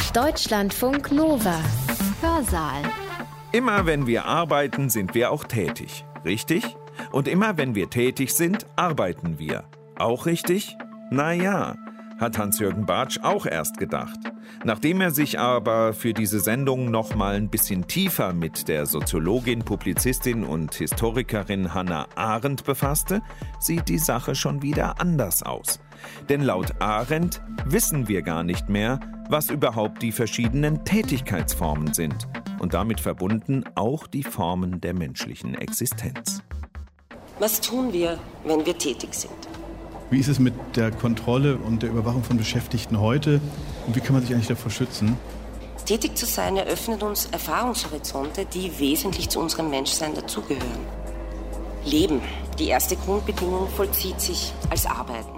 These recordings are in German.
Deutschlandfunk Nova. Hörsaal. Immer wenn wir arbeiten, sind wir auch tätig. Richtig? Und immer wenn wir tätig sind, arbeiten wir. Auch richtig? Naja, hat Hans-Jürgen Bartsch auch erst gedacht. Nachdem er sich aber für diese Sendung noch mal ein bisschen tiefer mit der Soziologin, Publizistin und Historikerin Hannah Arendt befasste, sieht die Sache schon wieder anders aus. Denn laut Arendt wissen wir gar nicht mehr, was überhaupt die verschiedenen Tätigkeitsformen sind. Und damit verbunden auch die Formen der menschlichen Existenz. Was tun wir, wenn wir tätig sind? Wie ist es mit der Kontrolle und der Überwachung von Beschäftigten heute? Und wie kann man sich eigentlich davor schützen? Tätig zu sein eröffnet uns Erfahrungshorizonte, die wesentlich zu unserem Menschsein dazugehören. Leben, die erste Grundbedingung, vollzieht sich als Arbeiten.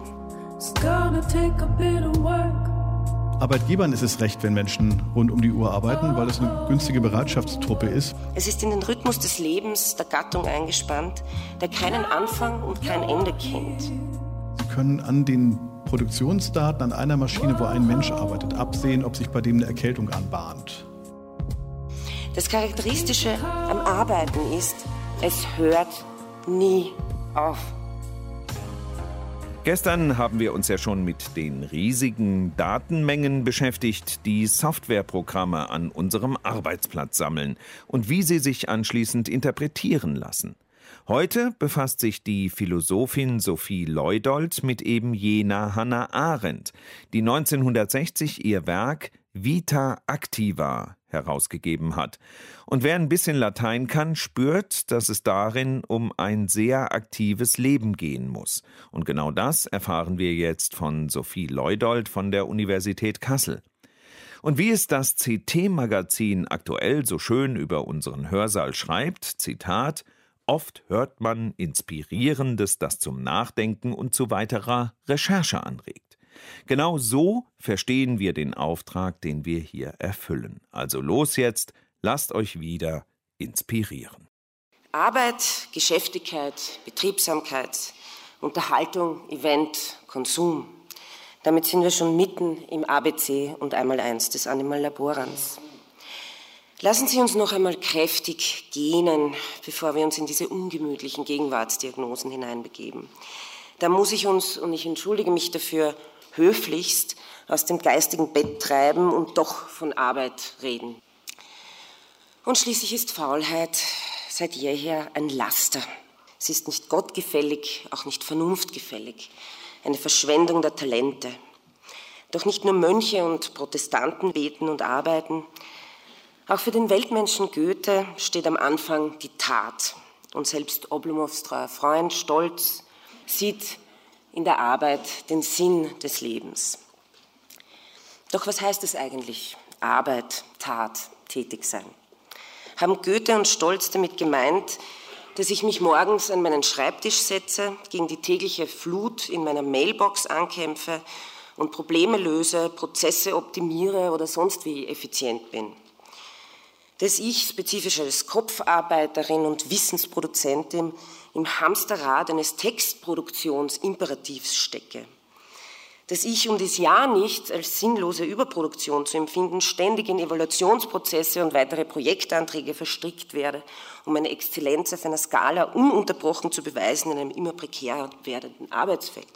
Arbeitgebern ist es recht, wenn Menschen rund um die Uhr arbeiten, weil es eine günstige Bereitschaftstruppe ist. Es ist in den Rhythmus des Lebens der Gattung eingespannt, der keinen Anfang und kein Ende kennt. Sie können an den Produktionsdaten an einer Maschine, wo ein Mensch arbeitet, absehen, ob sich bei dem eine Erkältung anbahnt. Das Charakteristische am Arbeiten ist, es hört nie auf. Gestern haben wir uns ja schon mit den riesigen Datenmengen beschäftigt, die Softwareprogramme an unserem Arbeitsplatz sammeln und wie sie sich anschließend interpretieren lassen. Heute befasst sich die Philosophin Sophie Leudold mit eben jener Hannah Arendt, die 1960 ihr Werk Vita Activa herausgegeben hat. Und wer ein bisschen Latein kann, spürt, dass es darin um ein sehr aktives Leben gehen muss. Und genau das erfahren wir jetzt von Sophie Leudold von der Universität Kassel. Und wie es das CT-Magazin aktuell so schön über unseren Hörsaal schreibt, Zitat: Oft hört man Inspirierendes, das zum Nachdenken und zu weiterer Recherche anregt. Genau so verstehen wir den Auftrag, den wir hier erfüllen. Also los jetzt, lasst euch wieder inspirieren. Arbeit, Geschäftigkeit, Betriebsamkeit, Unterhaltung, Event, Konsum. Damit sind wir schon mitten im ABC und Einmaleins des Animallaborans. Lassen Sie uns noch einmal kräftig gähnen, bevor wir uns in diese ungemütlichen Gegenwartsdiagnosen hineinbegeben. Da muss ich uns, und ich entschuldige mich dafür, höflichst aus dem geistigen Bett treiben und doch von Arbeit reden. Und schließlich ist Faulheit seit jeher ein Laster. Sie ist nicht gottgefällig, auch nicht vernunftgefällig, eine Verschwendung der Talente. Doch nicht nur Mönche und Protestanten beten und arbeiten. Auch für den Weltmenschen Goethe steht am Anfang die Tat. Und selbst Oblomows treuer Freund Stolz sieht in der Arbeit den Sinn des Lebens. Doch was heißt es eigentlich? Arbeit, Tat, tätig sein. Haben Goethe und Stolz damit gemeint, dass ich mich morgens an meinen Schreibtisch setze, gegen die tägliche Flut in meiner Mailbox ankämpfe und Probleme löse, Prozesse optimiere oder sonst wie effizient bin? Dass ich, spezifisch als Kopfarbeiterin und Wissensproduzentin, im Hamsterrad eines Textproduktionsimperativs stecke. Dass ich, um dies ja nicht als sinnlose Überproduktion zu empfinden, ständig in Evaluationsprozesse und weitere Projektanträge verstrickt werde, um meine Exzellenz auf einer Skala ununterbrochen zu beweisen in einem immer prekärer werdenden Arbeitsfeld.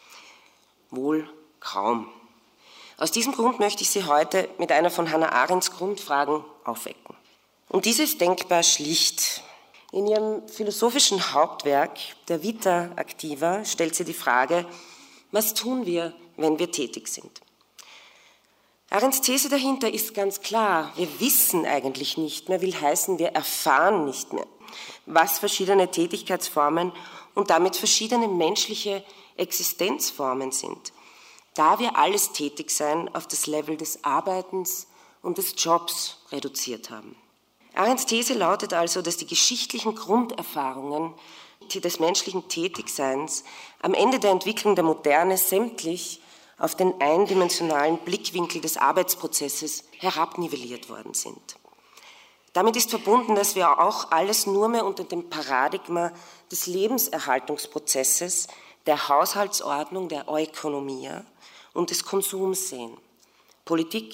Wohl kaum. Aus diesem Grund möchte ich Sie heute mit einer von Hannah Arendts Grundfragen aufwecken. Und diese ist denkbar schlicht. In ihrem philosophischen Hauptwerk, der Vita Activa, stellt sie die Frage: Was tun wir, wenn wir tätig sind? Arendts These dahinter ist ganz klar: Wir wissen eigentlich nicht mehr, will heißen, wir erfahren nicht mehr, was verschiedene Tätigkeitsformen und damit verschiedene menschliche Existenzformen sind, da wir alles Tätigsein auf das Level des Arbeitens und des Jobs reduziert haben. Arendts These lautet also, dass die geschichtlichen Grunderfahrungen des menschlichen Tätigseins am Ende der Entwicklung der Moderne sämtlich auf den eindimensionalen Blickwinkel des Arbeitsprozesses herabnivelliert worden sind. Damit ist verbunden, dass wir auch alles nur mehr unter dem Paradigma des Lebenserhaltungsprozesses, der Haushaltsordnung, der Ökonomia und des Konsums sehen. Politik,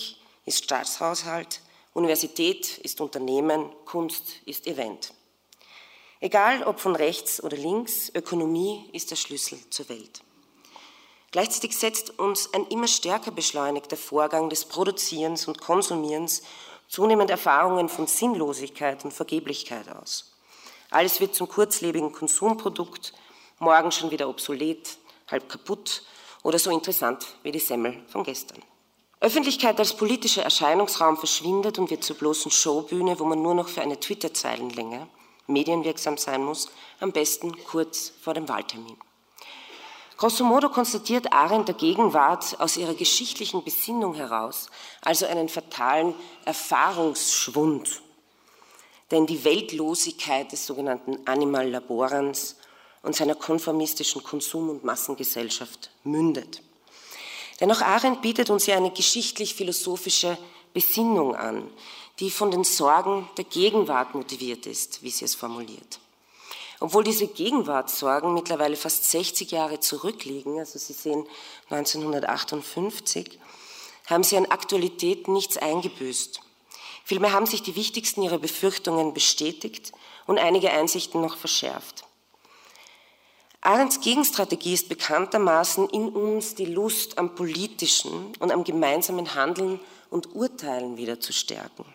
ist Staatshaushalt, Universität ist Unternehmen, Kunst ist Event. Egal ob von rechts oder links, Ökonomie ist der Schlüssel zur Welt. Gleichzeitig setzt uns ein immer stärker beschleunigter Vorgang des Produzierens und Konsumierens zunehmend Erfahrungen von Sinnlosigkeit und Vergeblichkeit aus. Alles wird zum kurzlebigen Konsumprodukt, morgen schon wieder obsolet, halb kaputt oder so interessant wie die Semmel von gestern. Öffentlichkeit als politischer Erscheinungsraum verschwindet und wird zur bloßen Showbühne, wo man nur noch für eine Twitter-Zeilenlänge medienwirksam sein muss, am besten kurz vor dem Wahltermin. Grosso modo konstatiert Arendt der Gegenwart aus ihrer geschichtlichen Besinnung heraus, also einen fatalen Erfahrungsschwund. Denn die Weltlosigkeit des sogenannten Animal Laborans und seiner konformistischen Konsum- und Massengesellschaft mündet. Denn auch Arendt bietet uns ja eine geschichtlich-philosophische Besinnung an, die von den Sorgen der Gegenwart motiviert ist, wie sie es formuliert. Obwohl diese Gegenwartssorgen mittlerweile fast 60 Jahre zurückliegen, also Sie sehen 1958, haben sie an Aktualität nichts eingebüßt. Vielmehr haben sich die wichtigsten ihrer Befürchtungen bestätigt und einige Einsichten noch verschärft. Arendts Gegenstrategie ist bekanntermaßen in uns die Lust am Politischen und am gemeinsamen Handeln und Urteilen wieder zu stärken.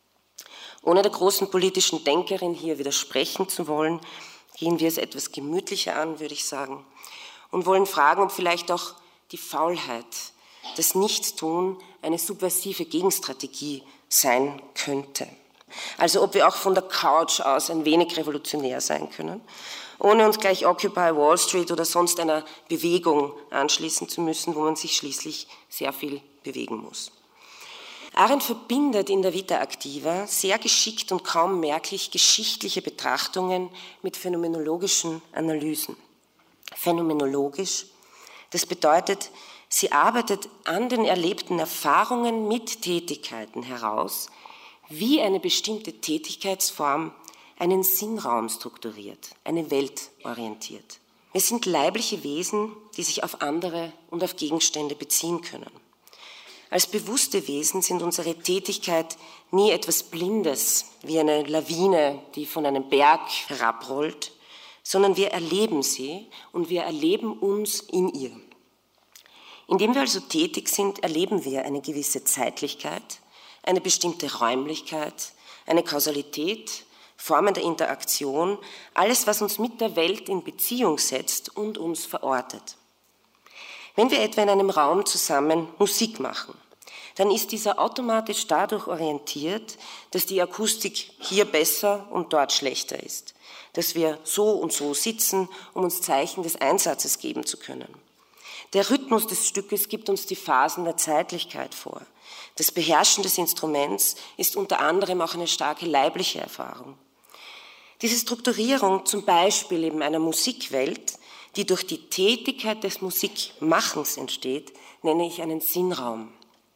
Ohne der großen politischen Denkerin hier widersprechen zu wollen, gehen wir es etwas gemütlicher an, würde ich sagen, und wollen fragen, ob vielleicht auch die Faulheit, das Nichtstun eine subversive Gegenstrategie sein könnte. Also ob wir auch von der Couch aus ein wenig revolutionär sein können, ohne uns gleich Occupy Wall Street oder sonst einer Bewegung anschließen zu müssen, wo man sich schließlich sehr viel bewegen muss. Arendt verbindet in der Vita Activa sehr geschickt und kaum merklich geschichtliche Betrachtungen mit phänomenologischen Analysen. Phänomenologisch, das bedeutet, sie arbeitet an den erlebten Erfahrungen mit Tätigkeiten heraus, wie eine bestimmte Tätigkeitsform einen Sinnraum strukturiert, eine Welt orientiert. Wir sind leibliche Wesen, die sich auf andere und auf Gegenstände beziehen können. Als bewusste Wesen sind unsere Tätigkeit nie etwas Blindes, wie eine Lawine, die von einem Berg herabrollt, sondern wir erleben sie und wir erleben uns in ihr. Indem wir also tätig sind, erleben wir eine gewisse Zeitlichkeit, eine bestimmte Räumlichkeit, eine Kausalität, Formen der Interaktion, alles, was uns mit der Welt in Beziehung setzt und uns verortet. Wenn wir etwa in einem Raum zusammen Musik machen, dann ist dieser automatisch dadurch orientiert, dass die Akustik hier besser und dort schlechter ist, dass wir so und so sitzen, um uns Zeichen des Einsatzes geben zu können. Der Rhythmus des Stückes gibt uns die Phasen der Zeitlichkeit vor. Das Beherrschen des Instruments ist unter anderem auch eine starke leibliche Erfahrung. Diese Strukturierung zum Beispiel eben einer Musikwelt, die durch die Tätigkeit des Musikmachens entsteht, nenne ich einen Sinnraum.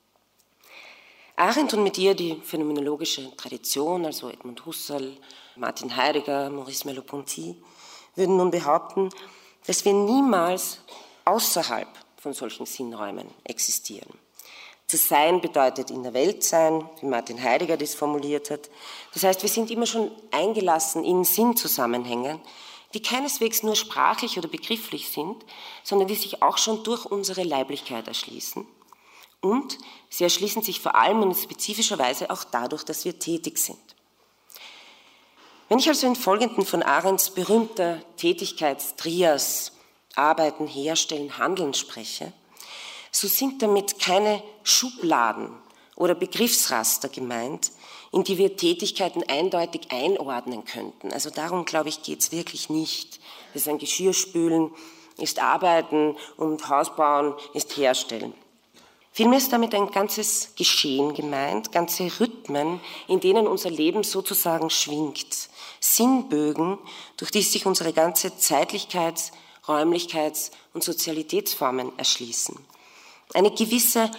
Arendt und mit ihr die phänomenologische Tradition, also Edmund Husserl, Martin Heidegger, Maurice Merleau-Ponty, würden nun behaupten, dass wir niemals außerhalb von solchen Sinnräumen existieren. Zu sein bedeutet in der Welt sein, wie Martin Heidegger das formuliert hat. Das heißt, wir sind immer schon eingelassen in Sinnzusammenhänge, die keineswegs nur sprachlich oder begrifflich sind, sondern die sich auch schon durch unsere Leiblichkeit erschließen. Und sie erschließen sich vor allem und spezifischerweise auch dadurch, dass wir tätig sind. Wenn ich also im Folgenden von Arendts berühmter Tätigkeitstrias Arbeiten, Herstellen, Handeln spreche, so sind damit keine Schubladen oder Begriffsraster gemeint, in die wir Tätigkeiten eindeutig einordnen könnten. Also darum, glaube ich, geht es wirklich nicht. Das ist ein Geschirrspülen, ist Arbeiten und Hausbauen ist Herstellen. Vielmehr ist damit ein ganzes Geschehen gemeint, ganze Rhythmen, in denen unser Leben sozusagen schwingt. Sinnbögen, durch die sich unsere ganze Zeitlichkeits-, Räumlichkeits- und Sozialitätsformen erschließen. Eine gewisse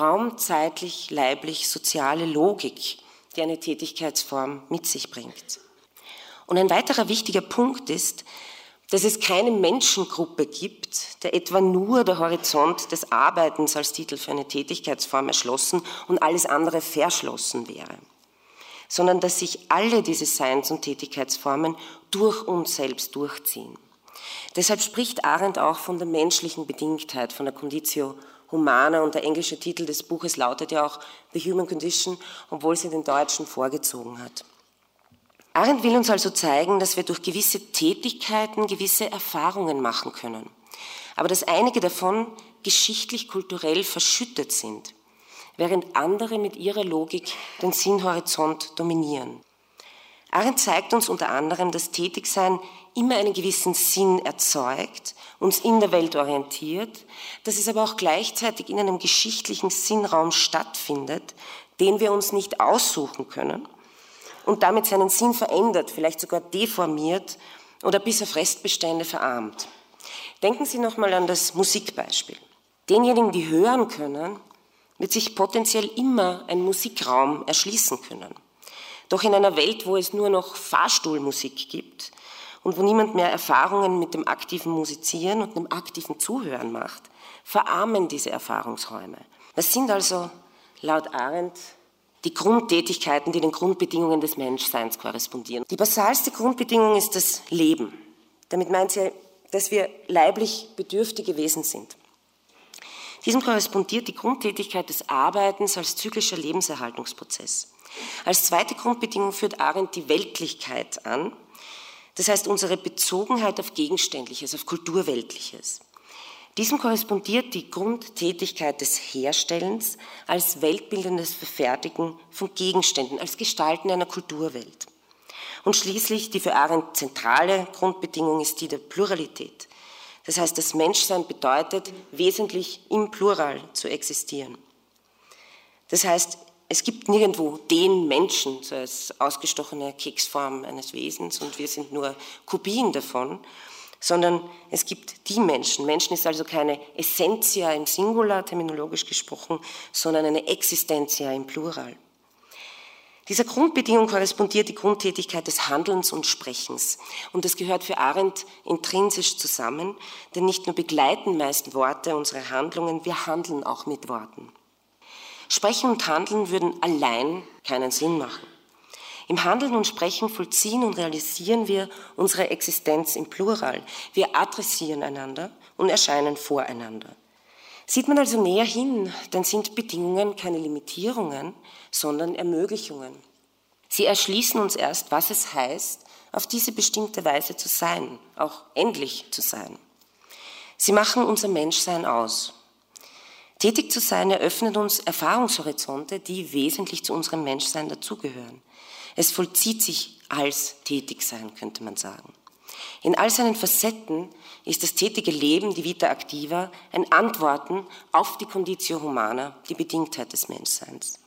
raumzeitlich-leiblich-soziale Logik, die eine Tätigkeitsform mit sich bringt. Und ein weiterer wichtiger Punkt ist, dass es keine Menschengruppe gibt, der etwa nur der Horizont des Arbeitens als Titel für eine Tätigkeitsform erschlossen und alles andere verschlossen wäre, sondern dass sich alle diese Seins- und Tätigkeitsformen durch uns selbst durchziehen. Deshalb spricht Arendt auch von der menschlichen Bedingtheit, von der Conditio Humana, und der englische Titel des Buches lautet ja auch The Human Condition, obwohl sie den deutschen vorgezogen hat. Arendt will uns also zeigen, dass wir durch gewisse Tätigkeiten gewisse Erfahrungen machen können, aber dass einige davon geschichtlich-kulturell verschüttet sind, während andere mit ihrer Logik den Sinnhorizont dominieren. Arendt zeigt uns unter anderem, dass Tätigsein immer einen gewissen Sinn erzeugt, uns in der Welt orientiert, dass es aber auch gleichzeitig in einem geschichtlichen Sinnraum stattfindet, den wir uns nicht aussuchen können und damit seinen Sinn verändert, vielleicht sogar deformiert oder bis auf Restbestände verarmt. Denken Sie nochmal an das Musikbeispiel. Denjenigen, die hören können, wird sich potenziell immer ein Musikraum erschließen können. Doch in einer Welt, wo es nur noch Fahrstuhlmusik gibt und wo niemand mehr Erfahrungen mit dem aktiven Musizieren und dem aktiven Zuhören macht, verarmen diese Erfahrungsräume. Das sind also laut Arendt die Grundtätigkeiten, die den Grundbedingungen des Menschseins korrespondieren. Die basalste Grundbedingung ist das Leben. Damit meint sie, dass wir leiblich bedürftige Wesen sind. Diesem korrespondiert die Grundtätigkeit des Arbeitens als zyklischer Lebenserhaltungsprozess. Als zweite Grundbedingung führt Arendt die Weltlichkeit an, das heißt unsere Bezogenheit auf Gegenständliches, auf Kulturweltliches. Diesem korrespondiert die Grundtätigkeit des Herstellens als weltbildendes Verfertigen von Gegenständen, als Gestalten einer Kulturwelt. Und schließlich die für Arendt zentrale Grundbedingung ist die der Pluralität. Das heißt, das Menschsein bedeutet, wesentlich im Plural zu existieren. Das heißt, es gibt nirgendwo den Menschen, so als ausgestochene Keksform eines Wesens, und wir sind nur Kopien davon, sondern es gibt die Menschen. Menschen ist also keine Essentia im Singular, terminologisch gesprochen, sondern eine Existentia im Plural. Dieser Grundbedingung korrespondiert die Grundtätigkeit des Handelns und Sprechens. Und das gehört für Arendt intrinsisch zusammen, denn nicht nur begleiten meist Worte unsere Handlungen, wir handeln auch mit Worten. Sprechen und Handeln würden allein keinen Sinn machen. Im Handeln und Sprechen vollziehen und realisieren wir unsere Existenz im Plural. Wir adressieren einander und erscheinen voreinander. Sieht man also näher hin, dann sind Bedingungen keine Limitierungen, sondern Ermöglichungen. Sie erschließen uns erst, was es heißt, auf diese bestimmte Weise zu sein, auch endlich zu sein. Sie machen unser Menschsein aus. Tätig zu sein eröffnet uns Erfahrungshorizonte, die wesentlich zu unserem Menschsein dazugehören. Es vollzieht sich als Tätigsein, könnte man sagen. In all seinen Facetten ist das tätige Leben, die Vita Activa, ein Antworten auf die Conditio Humana, die Bedingtheit des Menschseins.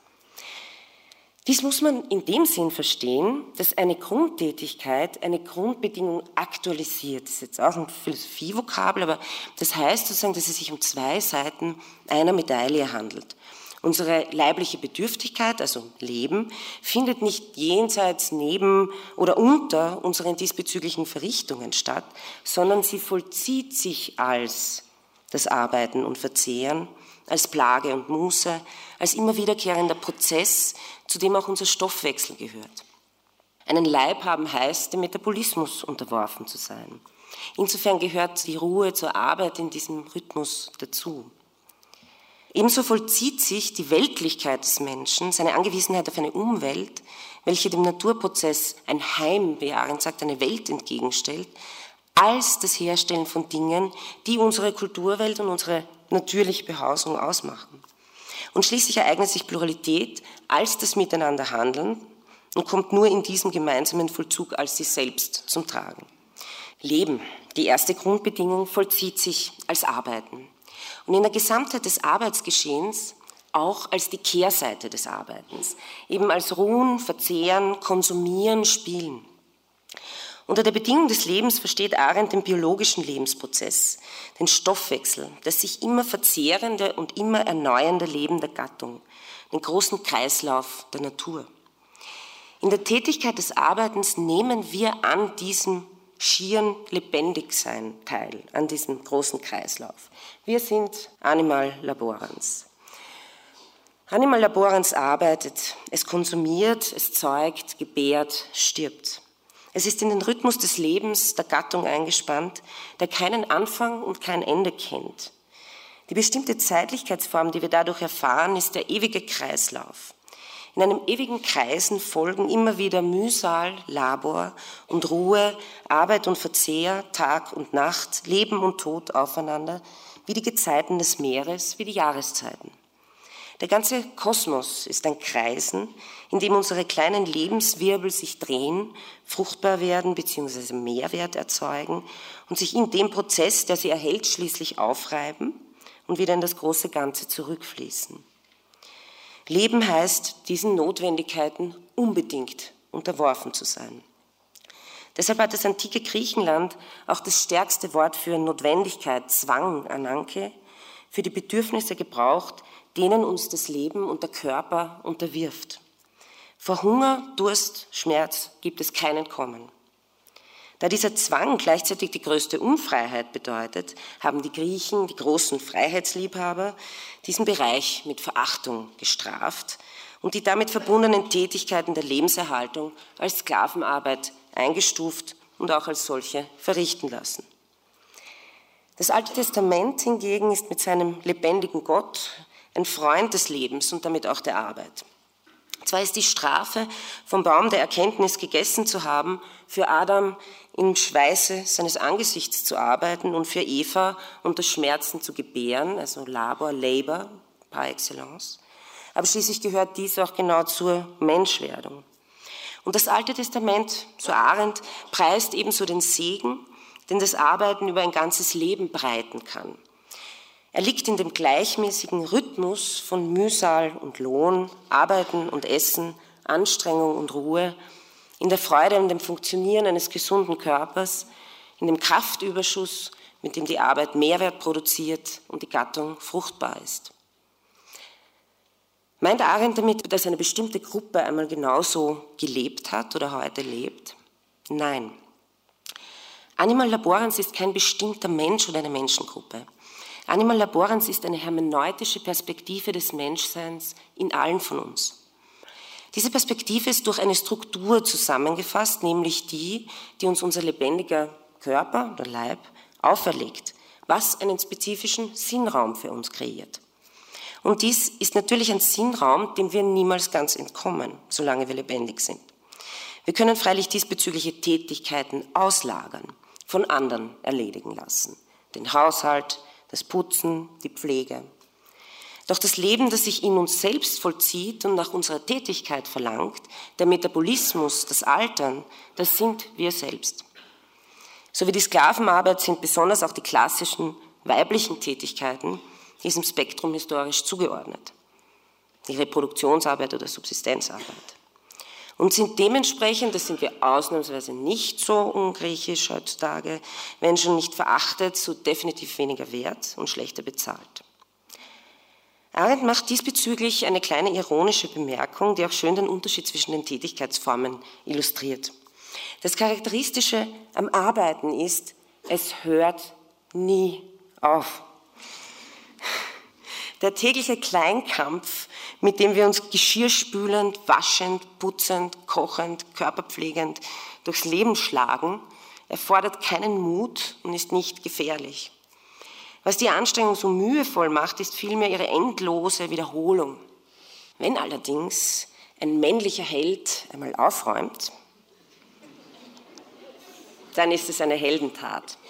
Dies muss man in dem Sinn verstehen, dass eine Grundtätigkeit eine Grundbedingung aktualisiert. Das ist jetzt auch ein Philosophievokabel, aber das heißt sozusagen, dass es sich um zwei Seiten einer Medaille handelt. Unsere leibliche Bedürftigkeit, also Leben, findet nicht jenseits, neben oder unter unseren diesbezüglichen Verrichtungen statt, sondern sie vollzieht sich als das Arbeiten und Verzehren, als Plage und Muße, als immer wiederkehrender Prozess, zu dem auch unser Stoffwechsel gehört. Einen Leib haben heißt, dem Metabolismus unterworfen zu sein. Insofern gehört die Ruhe zur Arbeit in diesem Rhythmus dazu. Ebenso vollzieht sich die Weltlichkeit des Menschen, seine Angewiesenheit auf eine Umwelt, welche dem Naturprozess ein Heim, wie Arendt sagt, eine Welt entgegenstellt, als das Herstellen von Dingen, die unsere Kulturwelt und unsere natürliche Behausung ausmachen. Und schließlich ereignet sich Pluralität als das Miteinanderhandeln und kommt nur in diesem gemeinsamen Vollzug als sie selbst zum Tragen. Leben, die erste Grundbedingung, vollzieht sich als Arbeiten. Und in der Gesamtheit des Arbeitsgeschehens auch als die Kehrseite des Arbeitens, eben als Ruhen, Verzehren, Konsumieren, Spielen. Unter der Bedingung des Lebens versteht Arendt den biologischen Lebensprozess, den Stoffwechsel, das sich immer verzehrende und immer erneuernde Leben der Gattung, den großen Kreislauf der Natur. In der Tätigkeit des Arbeitens nehmen wir an diesem schieren Lebendigsein teil, an diesem großen Kreislauf. Wir sind Animal Laborans. Animal Laborans arbeitet, es konsumiert, es zeugt, gebärt, stirbt. Es ist in den Rhythmus des Lebens der Gattung eingespannt, der keinen Anfang und kein Ende kennt. Die bestimmte Zeitlichkeitsform, die wir dadurch erfahren, ist der ewige Kreislauf. In einem ewigen Kreisen folgen immer wieder Mühsal, Labor und Ruhe, Arbeit und Verzehr, Tag und Nacht, Leben und Tod aufeinander, wie die Gezeiten des Meeres, wie die Jahreszeiten. Der ganze Kosmos ist ein Kreisen, in dem unsere kleinen Lebenswirbel sich drehen, fruchtbar werden bzw. Mehrwert erzeugen und sich in dem Prozess, der sie erhält, schließlich aufreiben und wieder in das große Ganze zurückfließen. Leben heißt, diesen Notwendigkeiten unbedingt unterworfen zu sein. Deshalb hat das antike Griechenland auch das stärkste Wort für Notwendigkeit, Zwang, Ananke, für die Bedürfnisse gebraucht, denen uns das Leben und der Körper unterwirft. Vor Hunger, Durst, Schmerz gibt es kein Entkommen. Da dieser Zwang gleichzeitig die größte Unfreiheit bedeutet, haben die Griechen, die großen Freiheitsliebhaber, diesen Bereich mit Verachtung gestraft und die damit verbundenen Tätigkeiten der Lebenserhaltung als Sklavenarbeit eingestuft und auch als solche verrichten lassen. Das Alte Testament hingegen ist mit seinem lebendigen Gott ein Freund des Lebens und damit auch der Arbeit. Zwar ist die Strafe, vom Baum der Erkenntnis gegessen zu haben, für Adam im Schweiße seines Angesichts zu arbeiten und für Eva unter Schmerzen zu gebären, also Labor par excellence. Aber schließlich gehört dies auch genau zur Menschwerdung. Und das Alte Testament, so Arendt, preist ebenso den Segen, den das Arbeiten über ein ganzes Leben breiten kann. Er liegt in dem gleichmäßigen Rhythmus von Mühsal und Lohn, Arbeiten und Essen, Anstrengung und Ruhe, in der Freude und dem Funktionieren eines gesunden Körpers, in dem Kraftüberschuss, mit dem die Arbeit Mehrwert produziert und die Gattung fruchtbar ist. Meint Arendt damit, dass eine bestimmte Gruppe einmal genauso gelebt hat oder heute lebt? Nein. Animal Laborans ist kein bestimmter Mensch oder eine Menschengruppe. Animal Laborans ist eine hermeneutische Perspektive des Menschseins in allen von uns. Diese Perspektive ist durch eine Struktur zusammengefasst, nämlich die uns unser lebendiger Körper oder Leib auferlegt, was einen spezifischen Sinnraum für uns kreiert. Und dies ist natürlich ein Sinnraum, dem wir niemals ganz entkommen, solange wir lebendig sind. Wir können freilich diesbezügliche Tätigkeiten auslagern, von anderen erledigen lassen. Den Haushalt, das Putzen, die Pflege. Doch das Leben, das sich in uns selbst vollzieht und nach unserer Tätigkeit verlangt, der Metabolismus, das Altern, das sind wir selbst. So wie die Sklavenarbeit sind besonders auch die klassischen weiblichen Tätigkeiten diesem Spektrum historisch zugeordnet. Die Reproduktionsarbeit oder Subsistenzarbeit. Und sind dementsprechend, das sind wir ausnahmsweise nicht so ungriechisch heutzutage, wenn schon nicht verachtet, so definitiv weniger wert und schlechter bezahlt. Arendt macht diesbezüglich eine kleine ironische Bemerkung, die auch schön den Unterschied zwischen den Tätigkeitsformen illustriert. Das Charakteristische am Arbeiten ist, es hört nie auf. Der tägliche Kleinkampf, mit dem wir uns geschirrspülend, waschend, putzend, kochend, körperpflegend durchs Leben schlagen, erfordert keinen Mut und ist nicht gefährlich. Was die Anstrengung so mühevoll macht, ist vielmehr ihre endlose Wiederholung. Wenn allerdings ein männlicher Held einmal aufräumt, dann ist es eine Heldentat.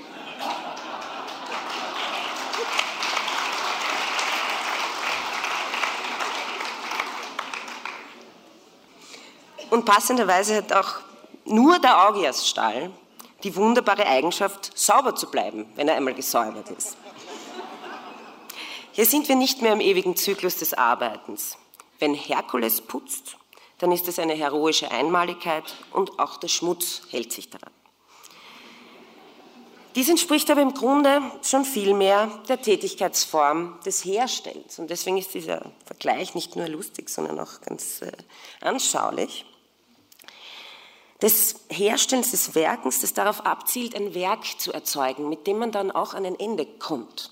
Und passenderweise hat auch nur der Augiasstall die wunderbare Eigenschaft, sauber zu bleiben, wenn er einmal gesäubert ist. Hier sind wir nicht mehr im ewigen Zyklus des Arbeitens. Wenn Herkules putzt, dann ist es eine heroische Einmaligkeit und auch der Schmutz hält sich daran. Dies entspricht aber im Grunde schon viel mehr der Tätigkeitsform des Herstellens. Und deswegen ist dieser Vergleich nicht nur lustig, sondern auch ganz anschaulich. des Herstellens, des Werkens, das darauf abzielt, ein Werk zu erzeugen, mit dem man dann auch an ein Ende kommt.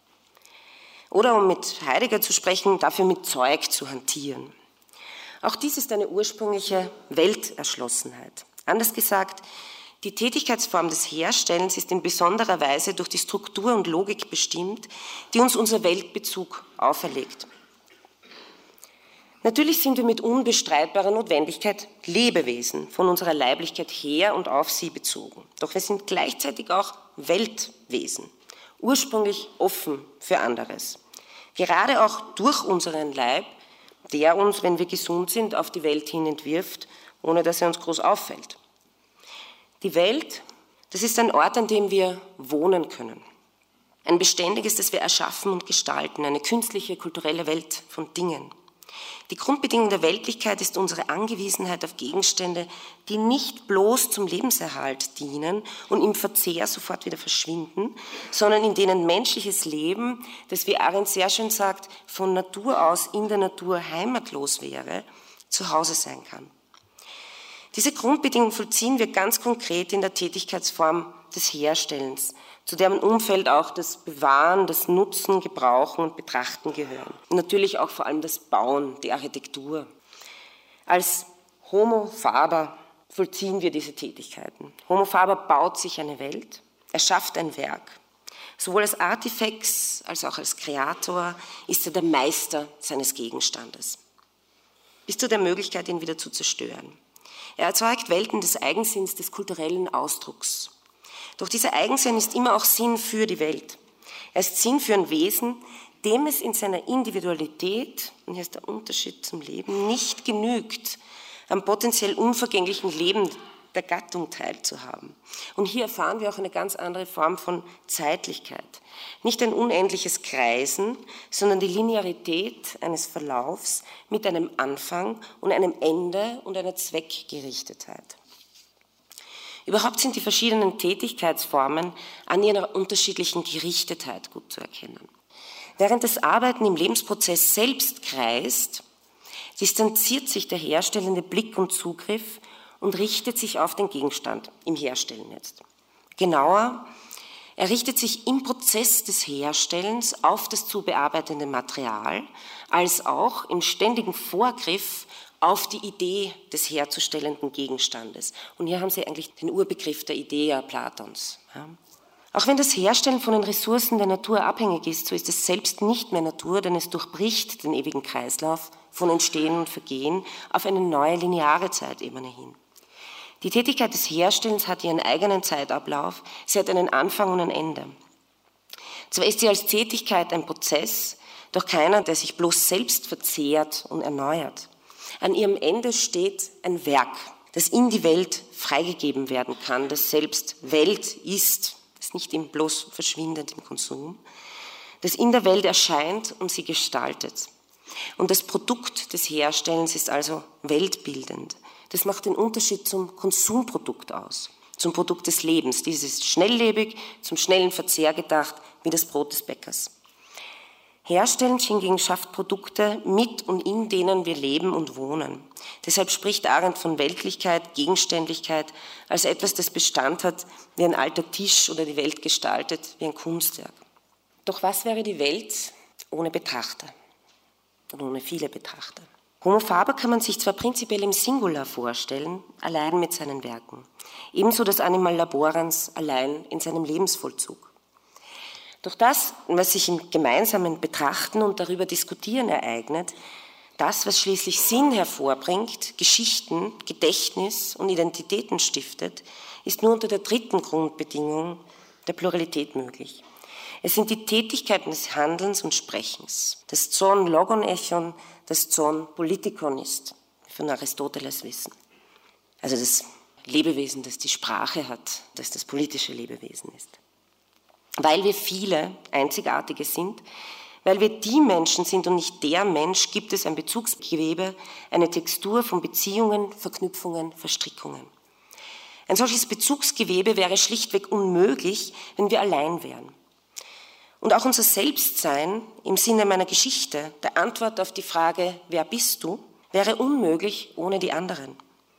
Oder um mit Heidegger zu sprechen, dafür mit Zeug zu hantieren. Auch dies ist eine ursprüngliche Welterschlossenheit. Anders gesagt, die Tätigkeitsform des Herstellens ist in besonderer Weise durch die Struktur und Logik bestimmt, die uns unser Weltbezug auferlegt. Natürlich sind wir mit unbestreitbarer Notwendigkeit Lebewesen, von unserer Leiblichkeit her und auf sie bezogen. Doch wir sind gleichzeitig auch Weltwesen, ursprünglich offen für anderes. Gerade auch durch unseren Leib, der uns, wenn wir gesund sind, auf die Welt hin entwirft, ohne dass er uns groß auffällt. Die Welt, das ist ein Ort, an dem wir wohnen können. Ein beständiges, das wir erschaffen und gestalten, eine künstliche, kulturelle Welt von Dingen. Die Grundbedingung der Weltlichkeit ist unsere Angewiesenheit auf Gegenstände, die nicht bloß zum Lebenserhalt dienen und im Verzehr sofort wieder verschwinden, sondern in denen menschliches Leben, das, wie Arendt sehr schön sagt, von Natur aus in der Natur heimatlos wäre, zu Hause sein kann. Diese Grundbedingung vollziehen wir ganz konkret in der Tätigkeitsform des Herstellens, zu deren Umfeld auch das Bewahren, das Nutzen, Gebrauchen und Betrachten gehören. Und natürlich auch vor allem das Bauen, die Architektur. Als Homo faber vollziehen wir diese Tätigkeiten. Homo faber baut sich eine Welt, er schafft ein Werk. Sowohl als Artifex als auch als Kreator ist er der Meister seines Gegenstandes. Bis zu der Möglichkeit, ihn wieder zu zerstören. Er erzeugt Welten des Eigensinns, des kulturellen Ausdrucks. Doch dieser Eigensinn ist immer auch Sinn für die Welt. Er ist Sinn für ein Wesen, dem es in seiner Individualität, und hier ist der Unterschied zum Leben, nicht genügt, am potenziell unvergänglichen Leben der Gattung teilzuhaben. Und hier erfahren wir auch eine ganz andere Form von Zeitlichkeit. Nicht ein unendliches Kreisen, sondern die Linearität eines Verlaufs mit einem Anfang und einem Ende und einer Zweckgerichtetheit. Überhaupt sind die verschiedenen Tätigkeitsformen an ihrer unterschiedlichen Gerichtetheit gut zu erkennen. Während das Arbeiten im Lebensprozess selbst kreist, distanziert sich der herstellende Blick und Zugriff und richtet sich auf den Gegenstand im Herstellen jetzt. Genauer, er richtet sich im Prozess des Herstellens auf das zu bearbeitende Material, als auch im ständigen Vorgriff auf die Idee des herzustellenden Gegenstandes. Und hier haben Sie eigentlich den Urbegriff der Idea Platons. Ja. Auch wenn das Herstellen von den Ressourcen der Natur abhängig ist, so ist es selbst nicht mehr Natur, denn es durchbricht den ewigen Kreislauf von Entstehen und Vergehen auf eine neue lineare Zeitebene hin. Die Tätigkeit des Herstellens hat ihren eigenen Zeitablauf, sie hat einen Anfang und ein Ende. Zwar ist sie als Tätigkeit ein Prozess, doch keiner, der sich bloß selbst verzehrt und erneuert. An ihrem Ende steht ein Werk, das in die Welt freigegeben werden kann, das selbst Welt ist, das nicht eben bloß verschwindet im Konsum, das in der Welt erscheint und sie gestaltet. Und das Produkt des Herstellens ist also weltbildend. Das macht den Unterschied zum Konsumprodukt aus, zum Produkt des Lebens. Dieses ist schnelllebig, zum schnellen Verzehr gedacht, wie das Brot des Bäckers. Herstellen hingegen schafft Produkte, mit und in denen wir leben und wohnen. Deshalb spricht Arendt von Weltlichkeit, Gegenständlichkeit als etwas, das Bestand hat wie ein alter Tisch oder die Welt gestaltet wie ein Kunstwerk. Doch was wäre die Welt ohne Betrachter und ohne viele Betrachter? Homo faber kann man sich zwar prinzipiell im Singular vorstellen, allein mit seinen Werken. Ebenso das Animal laborans allein in seinem Lebensvollzug. Doch das, was sich im gemeinsamen Betrachten und darüber Diskutieren ereignet, das, was schließlich Sinn hervorbringt, Geschichten, Gedächtnis und Identitäten stiftet, ist nur unter der dritten Grundbedingung der Pluralität möglich. Es sind die Tätigkeiten des Handelns und Sprechens. Das Zon Logon Echon, das Zon Politikon ist, wie von Aristoteles wissen. Also das Lebewesen, das die Sprache hat, das das politische Lebewesen ist. Weil wir viele Einzigartige sind, weil wir die Menschen sind und nicht der Mensch, gibt es ein Bezugsgewebe, eine Textur von Beziehungen, Verknüpfungen, Verstrickungen. Ein solches Bezugsgewebe wäre schlichtweg unmöglich, wenn wir allein wären. Und auch unser Selbstsein im Sinne meiner Geschichte, der Antwort auf die Frage, wer bist du, wäre unmöglich ohne die anderen.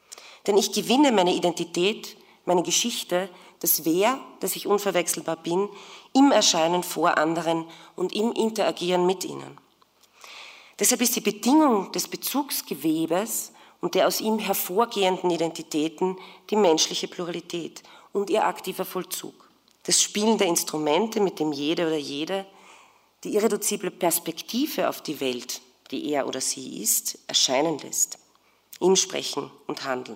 Denn ich gewinne meine Identität, meine Geschichte, das Wer, dass ich unverwechselbar bin, im Erscheinen vor anderen und im Interagieren mit ihnen. Deshalb ist die Bedingung des Bezugsgewebes und der aus ihm hervorgehenden Identitäten die menschliche Pluralität und ihr aktiver Vollzug. Das Spielen der Instrumente, mit dem jede oder jede die irreduzible Perspektive auf die Welt, die er oder sie ist, erscheinen lässt, im Sprechen und Handeln.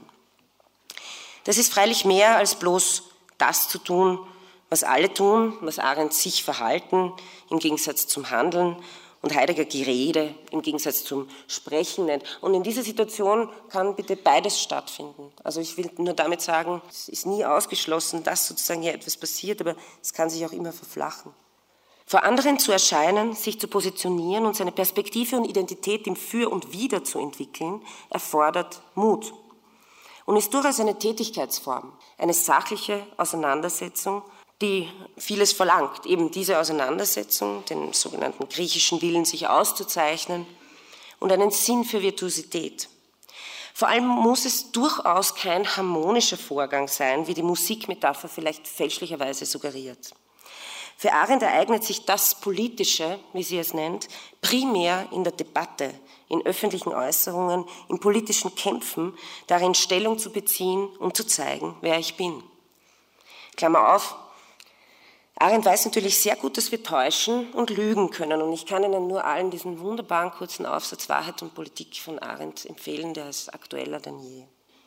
Das ist freilich mehr als bloß das zu tun, was alle tun, was Arendt sich verhalten, im Gegensatz zum Handeln und Heidegger Gerede, im Gegensatz zum Sprechen nennt. Und in dieser Situation kann bitte beides stattfinden. Also ich will nur damit sagen, es ist nie ausgeschlossen, dass sozusagen hier etwas passiert, aber es kann sich auch immer verflachen. Vor anderen zu erscheinen, sich zu positionieren und seine Perspektive und Identität im Für und Wider zu entwickeln, erfordert Mut. Und ist durchaus eine Tätigkeitsform, eine sachliche Auseinandersetzung, die vieles verlangt. Eben diese Auseinandersetzung, den sogenannten griechischen Willen, sich auszuzeichnen und einen Sinn für Virtuosität. Vor allem muss es durchaus kein harmonischer Vorgang sein, wie die Musikmetapher vielleicht fälschlicherweise suggeriert. Für Arendt ereignet sich das Politische, wie sie es nennt, primär in der Debatte, in öffentlichen Äußerungen, in politischen Kämpfen, darin Stellung zu beziehen und zu zeigen, wer ich bin. Klammer auf, Arendt weiß natürlich sehr gut, dass wir täuschen und lügen können. Und ich kann Ihnen nur allen diesen wunderbaren kurzen Aufsatz Wahrheit und Politik von Arendt empfehlen, der ist aktueller denn je.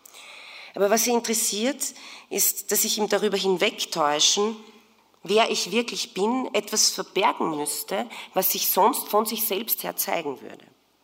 Aber was Sie interessiert, ist, dass ich ihm darüber hinwegtäuschen, wer ich wirklich bin, etwas verbergen müsste, was sich sonst von sich selbst her zeigen würde.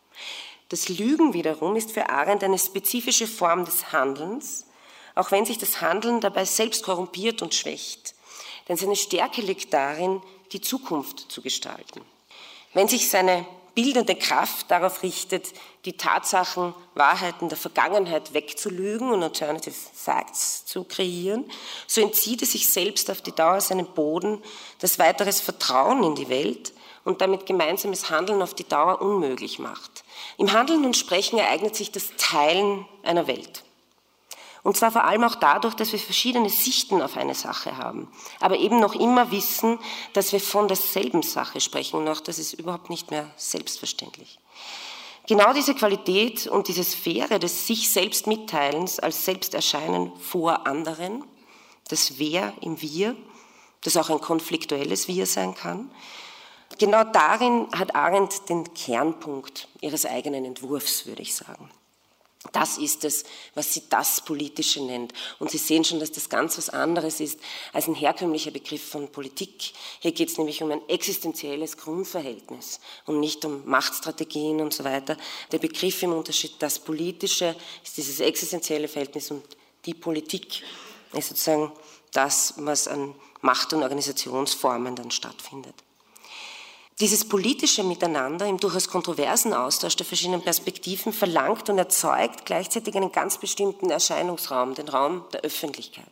Das Lügen wiederum ist für Arendt eine spezifische Form des Handelns, auch wenn sich das Handeln dabei selbst korrumpiert und schwächt. Denn seine Stärke liegt darin, die Zukunft zu gestalten. Wenn sich seine bildende Kraft darauf richtet, die Tatsachen, Wahrheiten der Vergangenheit wegzulügen und Alternative Facts zu kreieren, so entzieht es sich selbst auf die Dauer seinem Boden, das weiteres Vertrauen in die Welt und damit gemeinsames Handeln auf die Dauer unmöglich macht. Im Handeln und Sprechen ereignet sich das Teilen einer Welt. Und zwar vor allem auch dadurch, dass wir verschiedene Sichten auf eine Sache haben, aber eben noch immer wissen, dass wir von derselben Sache sprechen und auch das ist überhaupt nicht mehr selbstverständlich. Genau diese Qualität und diese Sphäre des sich selbst Mitteilens als Selbsterscheinen vor anderen, das Wer im Wir, das auch ein konfliktuelles Wir sein kann, genau darin hat Arendt den Kernpunkt ihres eigenen Entwurfs, würde ich sagen. Das ist es, was sie das Politische nennt. Und Sie sehen schon, dass das ganz was anderes ist als ein herkömmlicher Begriff von Politik. Hier geht es nämlich um ein existenzielles Grundverhältnis und nicht um Machtstrategien und so weiter. Der Begriff im Unterschied, das Politische ist dieses existenzielle Verhältnis und die Politik ist sozusagen das, was an Macht- und Organisationsformen dann stattfindet. Dieses politische Miteinander im durchaus kontroversen Austausch der verschiedenen Perspektiven verlangt und erzeugt gleichzeitig einen ganz bestimmten Erscheinungsraum, den Raum der Öffentlichkeit.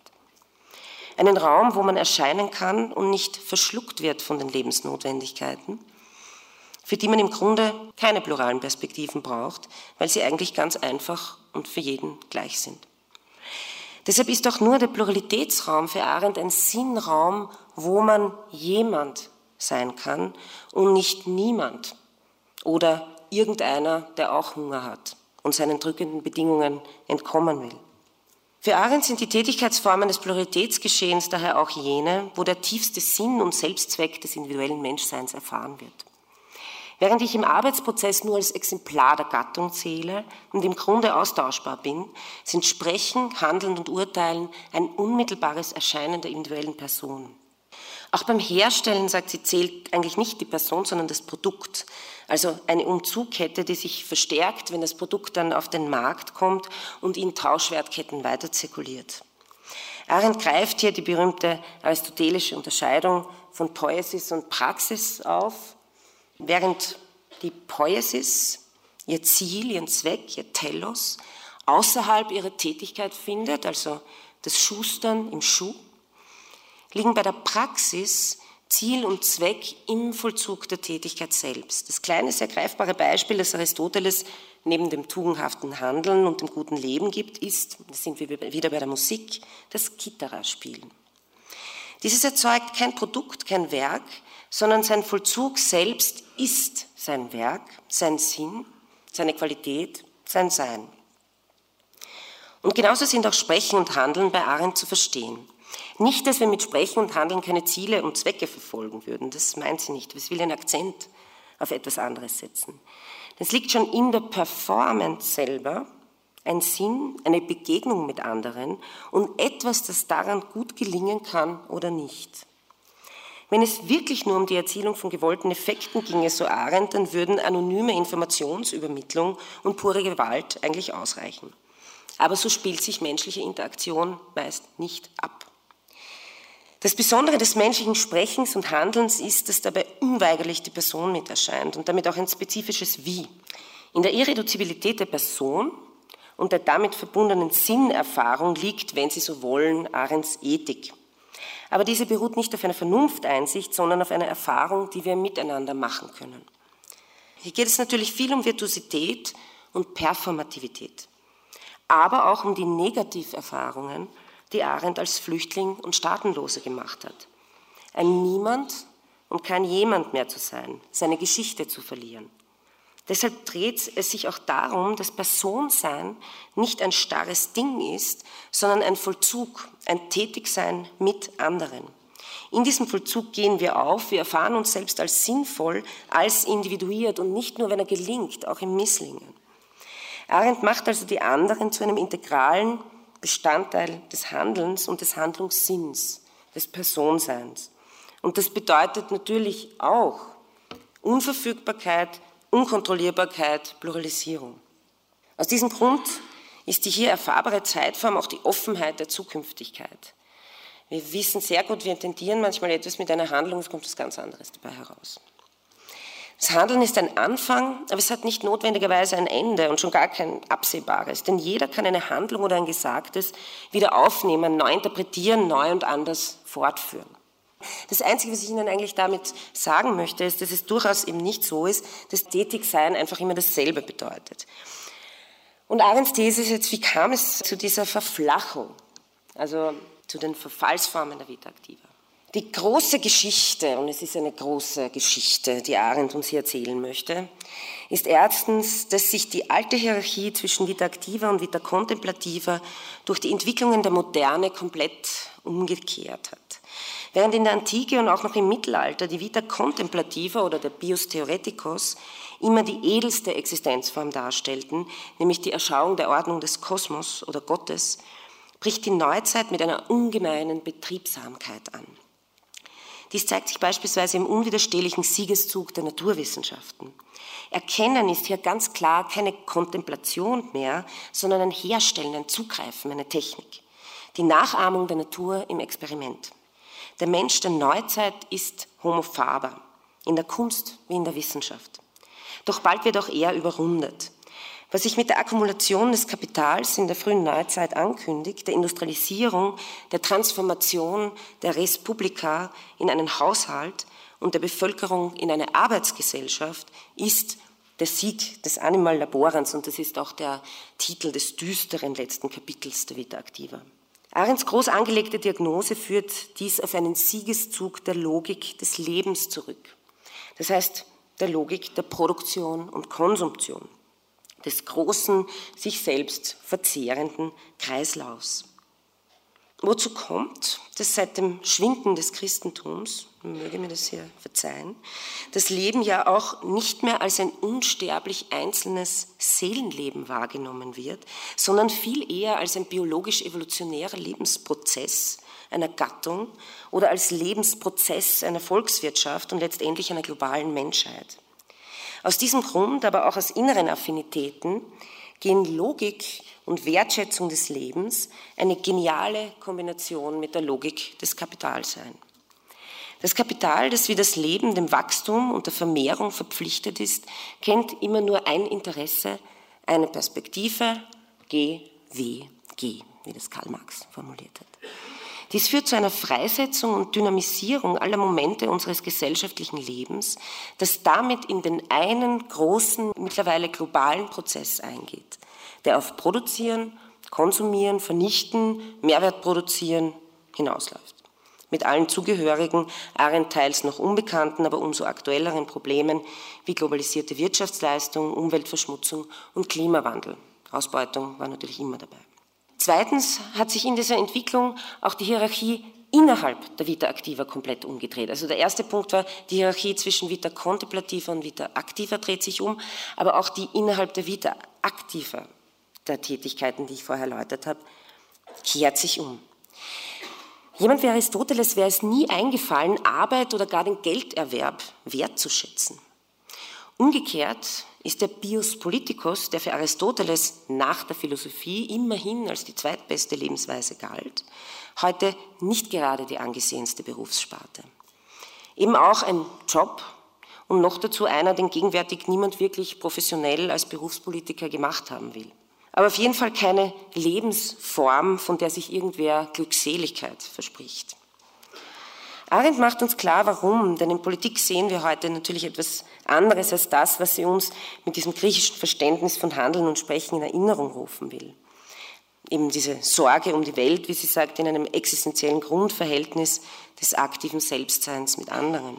Einen Raum, wo man erscheinen kann und nicht verschluckt wird von den Lebensnotwendigkeiten, für die man im Grunde keine pluralen Perspektiven braucht, weil sie eigentlich ganz einfach und für jeden gleich sind. Deshalb ist auch nur der Pluralitätsraum für Arendt ein Sinnraum, wo man jemand sein kann und nicht niemand oder irgendeiner, der auch Hunger hat und seinen drückenden Bedingungen entkommen will. Für Arendt sind die Tätigkeitsformen des Pluralitätsgeschehens daher auch jene, wo der tiefste Sinn und Selbstzweck des individuellen Menschseins erfahren wird. Während ich im Arbeitsprozess nur als Exemplar der Gattung zähle und im Grunde austauschbar bin, sind Sprechen, Handeln und Urteilen ein unmittelbares Erscheinen der individuellen Person. Auch beim Herstellen, sagt sie, zählt eigentlich nicht die Person, sondern das Produkt. Also eine Umzugkette, die sich verstärkt, wenn das Produkt dann auf den Markt kommt und in Tauschwertketten weiter zirkuliert. Arendt greift hier die berühmte aristotelische Unterscheidung von Poiesis und Praxis auf, während die Poiesis ihr Ziel, ihren Zweck, ihr Telos außerhalb ihrer Tätigkeit findet, also das Schustern im Schuh, liegen bei der Praxis Ziel und Zweck im Vollzug der Tätigkeit selbst. Das kleine, sehr greifbare Beispiel, das Aristoteles neben dem tugendhaften Handeln und dem guten Leben gibt, ist, da sind wir wieder bei der Musik, das Kitara-Spielen. Dieses erzeugt kein Produkt, kein Werk, sondern sein Vollzug selbst ist sein Werk, sein Sinn, seine Qualität, sein Sein. Und genauso sind auch Sprechen und Handeln bei Arendt zu verstehen. Nicht, dass wir mit Sprechen und Handeln keine Ziele und Zwecke verfolgen würden, das meint sie nicht. Es will einen Akzent auf etwas anderes setzen. Das liegt schon in der Performance selber, ein Sinn, eine Begegnung mit anderen und etwas, das daran gut gelingen kann oder nicht. Wenn es wirklich nur um die Erzielung von gewollten Effekten ginge, so Arendt, dann würden anonyme Informationsübermittlung und pure Gewalt eigentlich ausreichen. Aber so spielt sich menschliche Interaktion meist nicht ab. Das Besondere des menschlichen Sprechens und Handelns ist, dass dabei unweigerlich die Person mit erscheint und damit auch ein spezifisches Wie. In der Irreduzibilität der Person und der damit verbundenen Sinnerfahrung liegt, wenn Sie so wollen, Arendts Ethik. Aber diese beruht nicht auf einer Vernunfteinsicht, sondern auf einer Erfahrung, die wir miteinander machen können. Hier geht es natürlich viel um Virtuosität und Performativität, aber auch um die Negativerfahrungen, die Arendt als Flüchtling und Staatenlose gemacht hat. Ein Niemand und kein Jemand mehr zu sein, seine Geschichte zu verlieren. Deshalb dreht es sich auch darum, dass Personsein nicht ein starres Ding ist, sondern ein Vollzug, ein Tätigsein mit anderen. In diesem Vollzug gehen wir auf, wir erfahren uns selbst als sinnvoll, als individuiert und nicht nur, wenn er gelingt, auch im Misslingen. Arendt macht also die anderen zu einem integralen Bestandteil des Handelns und des Handlungssinns, des Personseins. Und das bedeutet natürlich auch Unverfügbarkeit, Unkontrollierbarkeit, Pluralisierung. Aus diesem Grund ist die hier erfahrbare Zeitform auch die Offenheit der Zukünftigkeit. Wir wissen sehr gut, wir intendieren manchmal etwas mit einer Handlung, es kommt etwas ganz anderes dabei heraus. Das Handeln ist ein Anfang, aber es hat nicht notwendigerweise ein Ende und schon gar kein absehbares, denn jeder kann eine Handlung oder ein Gesagtes wieder aufnehmen, neu interpretieren, neu und anders fortführen. Das Einzige, was ich Ihnen eigentlich damit sagen möchte, ist, dass es durchaus eben nicht so ist, dass Tätigsein einfach immer dasselbe bedeutet. Und Arendts These ist jetzt, wie kam es zu dieser Verflachung, also zu den Verfallsformen der Vita Activa? Die große Geschichte, und es ist eine große Geschichte, die Arendt uns hier erzählen möchte, ist erstens, dass sich die alte Hierarchie zwischen Vita Activa und Vita Contemplativa durch die Entwicklungen der Moderne komplett umgekehrt hat. Während in der Antike und auch noch im Mittelalter die Vita Contemplativa oder der Bios Theoretikos immer die edelste Existenzform darstellten, nämlich die Erschauung der Ordnung des Kosmos oder Gottes, bricht die Neuzeit mit einer ungemeinen Betriebsamkeit an. Dies zeigt sich beispielsweise im unwiderstehlichen Siegeszug der Naturwissenschaften. Erkennen ist hier ganz klar keine Kontemplation mehr, sondern ein Herstellen, ein Zugreifen, eine Technik. Die Nachahmung der Natur im Experiment. Der Mensch der Neuzeit ist Homo faber, in der Kunst wie in der Wissenschaft. Doch bald wird auch er überrundet. Was sich mit der Akkumulation des Kapitals in der frühen Neuzeit ankündigt, der Industrialisierung, der Transformation der Res Publica in einen Haushalt und der Bevölkerung in eine Arbeitsgesellschaft, ist der Sieg des Animal Laborans, und das ist auch der Titel des düsteren letzten Kapitels der Vita Activa. Arendts groß angelegte Diagnose führt dies auf einen Siegeszug der Logik des Lebens zurück. Das heißt, der Logik der Produktion und Konsumption, des großen, sich selbst verzehrenden Kreislaufs. Wozu kommt, dass seit dem Schwinden des Christentums, man möge mir das hier verzeihen, das Leben ja auch nicht mehr als ein unsterblich einzelnes Seelenleben wahrgenommen wird, sondern viel eher als ein biologisch-evolutionärer Lebensprozess einer Gattung oder als Lebensprozess einer Volkswirtschaft und letztendlich einer globalen Menschheit. Aus diesem Grund, aber auch aus inneren Affinitäten, gehen Logik und Wertschätzung des Lebens eine geniale Kombination mit der Logik des Kapitals ein. Das Kapital, das wie das Leben dem Wachstum und der Vermehrung verpflichtet ist, kennt immer nur ein Interesse, eine Perspektive, G, W, G, wie das Karl Marx formuliert hat. Dies führt zu einer Freisetzung und Dynamisierung aller Momente unseres gesellschaftlichen Lebens, das damit in den einen großen, mittlerweile globalen Prozess eingeht, der auf Produzieren, Konsumieren, Vernichten, Mehrwert produzieren hinausläuft. Mit allen zugehörigen, teils noch unbekannten, aber umso aktuelleren Problemen wie globalisierte Wirtschaftsleistung, Umweltverschmutzung und Klimawandel. Ausbeutung war natürlich immer dabei. Zweitens hat sich in dieser Entwicklung auch die Hierarchie innerhalb der Vita Activa komplett umgedreht. Also der erste Punkt war, die Hierarchie zwischen Vita Contemplativa und Vita Activa dreht sich um, aber auch die innerhalb der Vita Activa, der Tätigkeiten, die ich vorher erläutert habe, kehrt sich um. Jemand wie Aristoteles wäre es nie eingefallen, Arbeit oder gar den Gelderwerb wertzuschätzen. Umgekehrt ist der Bios Politikos, der für Aristoteles nach der Philosophie immerhin als die zweitbeste Lebensweise galt, heute nicht gerade die angesehenste Berufssparte. Eben auch ein Job und noch dazu einer, den gegenwärtig niemand wirklich professionell als Berufspolitiker gemacht haben will. Aber auf jeden Fall keine Lebensform, von der sich irgendwer Glückseligkeit verspricht. Arendt macht uns klar, warum, denn in Politik sehen wir heute natürlich etwas anderes als das, was sie uns mit diesem griechischen Verständnis von Handeln und Sprechen in Erinnerung rufen will. Eben diese Sorge um die Welt, wie sie sagt, in einem existenziellen Grundverhältnis des aktiven Selbstseins mit anderen.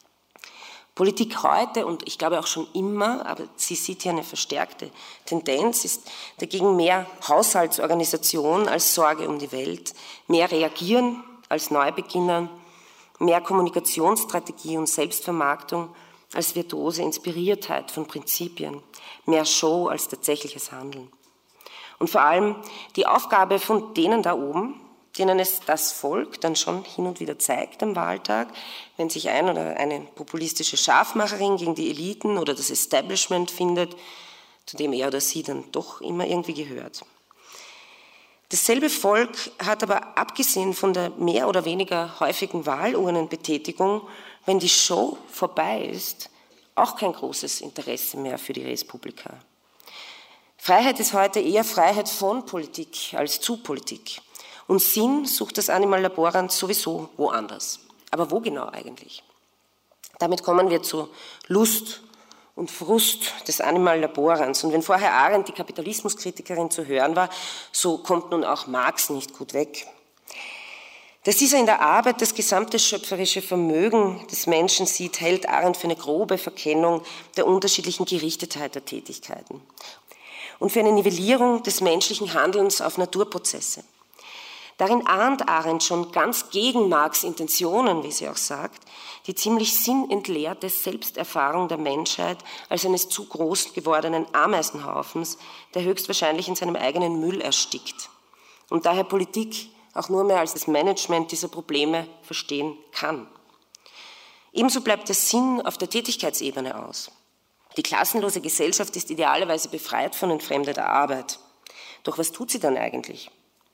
Politik heute und ich glaube auch schon immer, aber sie sieht hier eine verstärkte Tendenz, ist dagegen mehr Haushaltsorganisation als Sorge um die Welt, mehr Reagieren als Neubeginnern, mehr Kommunikationsstrategie und Selbstvermarktung als virtuose Inspiriertheit von Prinzipien, mehr Show als tatsächliches Handeln. Und vor allem die Aufgabe von denen da oben, denen es das Volk dann schon hin und wieder zeigt am Wahltag, wenn sich ein oder eine populistische Scharfmacherin gegen die Eliten oder das Establishment findet, zu dem er oder sie dann doch immer irgendwie gehört. Dasselbe Volk hat aber abgesehen von der mehr oder weniger häufigen Wahlurnenbetätigung, wenn die Show vorbei ist, auch kein großes Interesse mehr für die Res Publica. Freiheit ist heute eher Freiheit von Politik als zu Politik. Und Sinn sucht das Animal Laborans sowieso woanders. Aber wo genau eigentlich? Damit kommen wir zu Lust und Frust des Animal Laborans. Und wenn vorher Arendt, die Kapitalismuskritikerin, zu hören war, so kommt nun auch Marx nicht gut weg. Dass dieser in der Arbeit das gesamte schöpferische Vermögen des Menschen sieht, hält Arendt für eine grobe Verkennung der unterschiedlichen Gerichtetheit der Tätigkeiten und für eine Nivellierung des menschlichen Handelns auf Naturprozesse. Darin ahnt Arendt schon ganz gegen Marx' Intentionen, wie sie auch sagt, die ziemlich sinnentleerte Selbsterfahrung der Menschheit als eines zu groß gewordenen Ameisenhaufens, der höchstwahrscheinlich in seinem eigenen Müll erstickt und daher Politik auch nur mehr als das Management dieser Probleme verstehen kann. Ebenso bleibt der Sinn auf der Tätigkeitsebene aus. Die klassenlose Gesellschaft ist idealerweise befreit von entfremdeter Arbeit. Doch was tut sie dann eigentlich?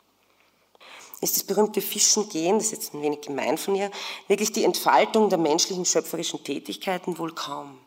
Ist das berühmte Fischen gehen, das ist jetzt ein wenig gemein von ihr, wirklich die Entfaltung der menschlichen schöpferischen Tätigkeiten? Wohl kaum.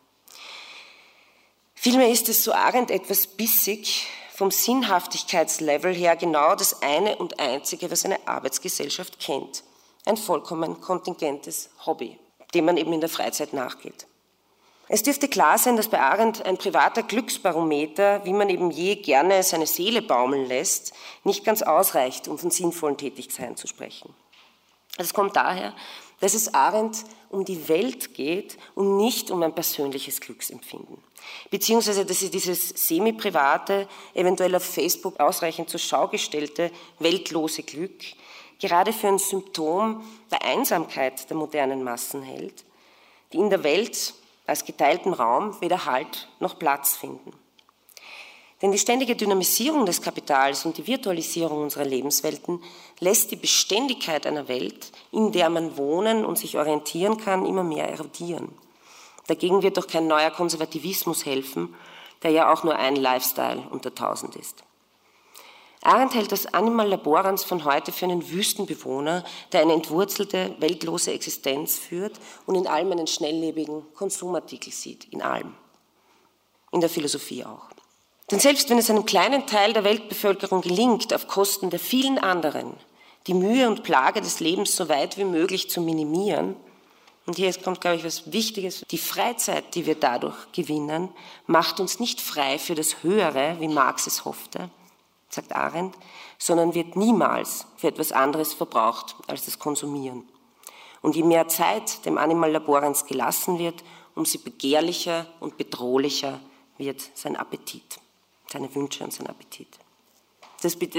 Vielmehr ist es, so Arendt, etwas bissig, vom Sinnhaftigkeitslevel her genau das eine und einzige, was eine Arbeitsgesellschaft kennt. Ein vollkommen kontingentes Hobby, dem man eben in der Freizeit nachgeht. Es dürfte klar sein, dass bei Arendt ein privater Glücksbarometer, wie man eben je gerne seine Seele baumeln lässt, nicht ganz ausreicht, um von sinnvollen Tätigsein zu sprechen. Das kommt daher, dass es Arendt um die Welt geht und nicht um ein persönliches Glücksempfinden. Beziehungsweise, dass sie dieses semi-private, eventuell auf Facebook ausreichend zur Schau gestellte, weltlose Glück gerade für ein Symptom der Einsamkeit der modernen Massen hält, die in der Welt als geteiltem Raum weder Halt noch Platz finden. Denn die ständige Dynamisierung des Kapitals und die Virtualisierung unserer Lebenswelten lässt die Beständigkeit einer Welt, in der man wohnen und sich orientieren kann, immer mehr erodieren. Dagegen wird doch kein neuer Konservativismus helfen, der ja auch nur ein Lifestyle unter 1000 ist. Arendt hält das Animal Laborans von heute für einen Wüstenbewohner, der eine entwurzelte, weltlose Existenz führt und in allem einen schnelllebigen Konsumartikel sieht, in allem. In der Philosophie auch. Denn selbst wenn es einem kleinen Teil der Weltbevölkerung gelingt, auf Kosten der vielen anderen die Mühe und Plage des Lebens so weit wie möglich zu minimieren. Und hier kommt, glaube ich, was Wichtiges. Die Freizeit, die wir dadurch gewinnen, macht uns nicht frei für das Höhere, wie Marx es hoffte, sagt Arendt, sondern wird niemals für etwas anderes verbraucht als das Konsumieren. Und je mehr Zeit dem Animal Laborans gelassen wird, umso begehrlicher und bedrohlicher wird sein Appetit, seine Wünsche und sein Appetit. Das ist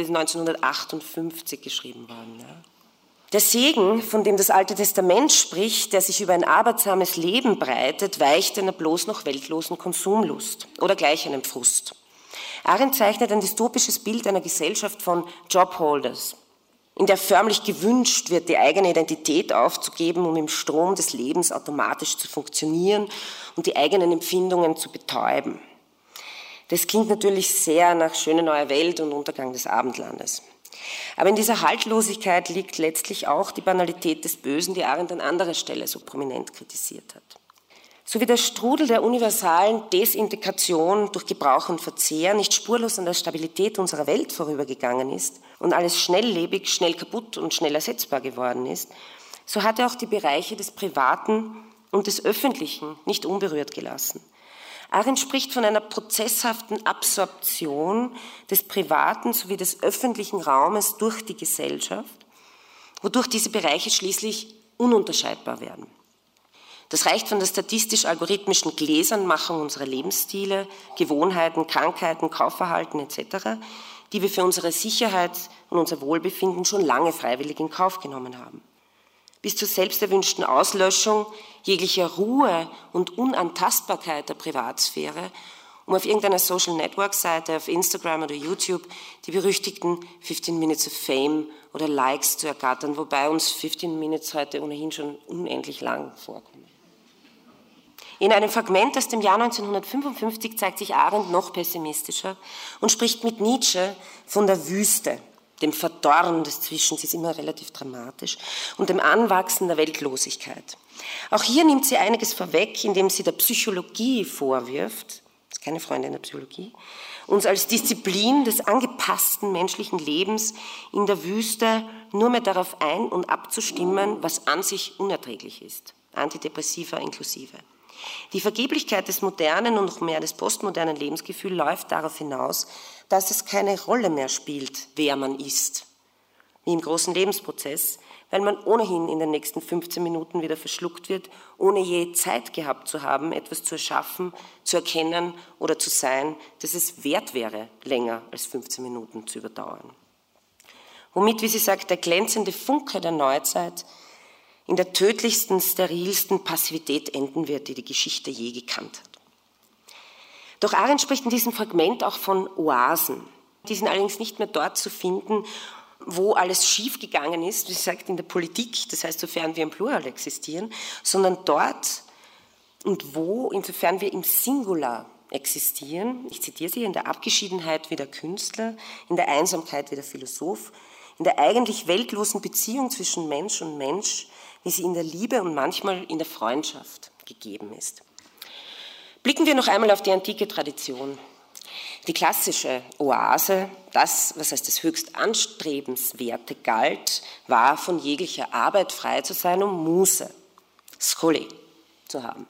1958 geschrieben worden. Ja. Der Segen, von dem das Alte Testament spricht, der sich über ein arbeitsames Leben breitet, weicht einer bloß noch weltlosen Konsumlust oder gleich einem Frust. Arendt zeichnet ein dystopisches Bild einer Gesellschaft von Jobholders, in der förmlich gewünscht wird, die eigene Identität aufzugeben, um im Strom des Lebens automatisch zu funktionieren und die eigenen Empfindungen zu betäuben. Das klingt natürlich sehr nach Schöne neue Welt und Untergang des Abendlandes. Aber in dieser Haltlosigkeit liegt letztlich auch die Banalität des Bösen, die Arendt an anderer Stelle so prominent kritisiert hat. So wie der Strudel der universalen Desintegration durch Gebrauch und Verzehr nicht spurlos an der Stabilität unserer Welt vorübergegangen ist und alles schnelllebig, schnell kaputt und schnell ersetzbar geworden ist, so hat er auch die Bereiche des Privaten und des Öffentlichen nicht unberührt gelassen. Arendt spricht von einer prozesshaften Absorption des privaten sowie des öffentlichen Raumes durch die Gesellschaft, wodurch diese Bereiche schließlich ununterscheidbar werden. Das reicht von der statistisch-algorithmischen Gläsernmachung unserer Lebensstile, Gewohnheiten, Krankheiten, Kaufverhalten etc., die wir für unsere Sicherheit und unser Wohlbefinden schon lange freiwillig in Kauf genommen haben, bis zur selbsterwünschten Auslöschung jeglicher Ruhe und Unantastbarkeit der Privatsphäre, um auf irgendeiner Social-Network-Seite, auf Instagram oder YouTube, die berüchtigten 15 Minutes of Fame oder Likes zu ergattern, wobei uns 15 Minutes heute ohnehin schon unendlich lang vorkommen. In einem Fragment aus dem Jahr 1955 zeigt sich Arendt noch pessimistischer und spricht mit Nietzsche von der Wüste, dem Verdorren des Zwischen, sie ist immer relativ dramatisch, und dem Anwachsen der Weltlosigkeit. Auch hier nimmt sie einiges vorweg, indem sie der Psychologie vorwirft, das ist keine Freundin der Psychologie, uns als Disziplin des angepassten menschlichen Lebens in der Wüste nur mehr darauf ein- und abzustimmen, was an sich unerträglich ist, Antidepressiva inklusive. Die Vergeblichkeit des modernen und noch mehr des postmodernen Lebensgefühls läuft darauf hinaus, dass es keine Rolle mehr spielt, wer man ist, wie im großen Lebensprozess, weil man ohnehin in den nächsten 15 Minuten wieder verschluckt wird, ohne je Zeit gehabt zu haben, etwas zu erschaffen, zu erkennen oder zu sein, dass es wert wäre, länger als 15 Minuten zu überdauern. Womit, wie sie sagt, der glänzende Funke der Neuzeit in der tödlichsten, sterilsten Passivität enden wird, die die Geschichte je gekannt hat. Doch Arendt spricht in diesem Fragment auch von Oasen. Die sind allerdings nicht mehr dort zu finden, wo alles schiefgegangen ist, wie sie sagt, in der Politik, das heißt, sofern wir im Plural existieren, sondern dort und wo, insofern wir im Singular existieren. Ich zitiere sie, in der Abgeschiedenheit wie der Künstler, in der Einsamkeit wie der Philosoph, in der eigentlich weltlosen Beziehung zwischen Mensch und Mensch, wie sie in der Liebe und manchmal in der Freundschaft gegeben ist. Blicken wir noch einmal auf die antike Tradition. Die klassische Oase, das, was als das höchst Anstrebenswerte galt, war, von jeglicher Arbeit frei zu sein, um Muße, Schole, zu haben.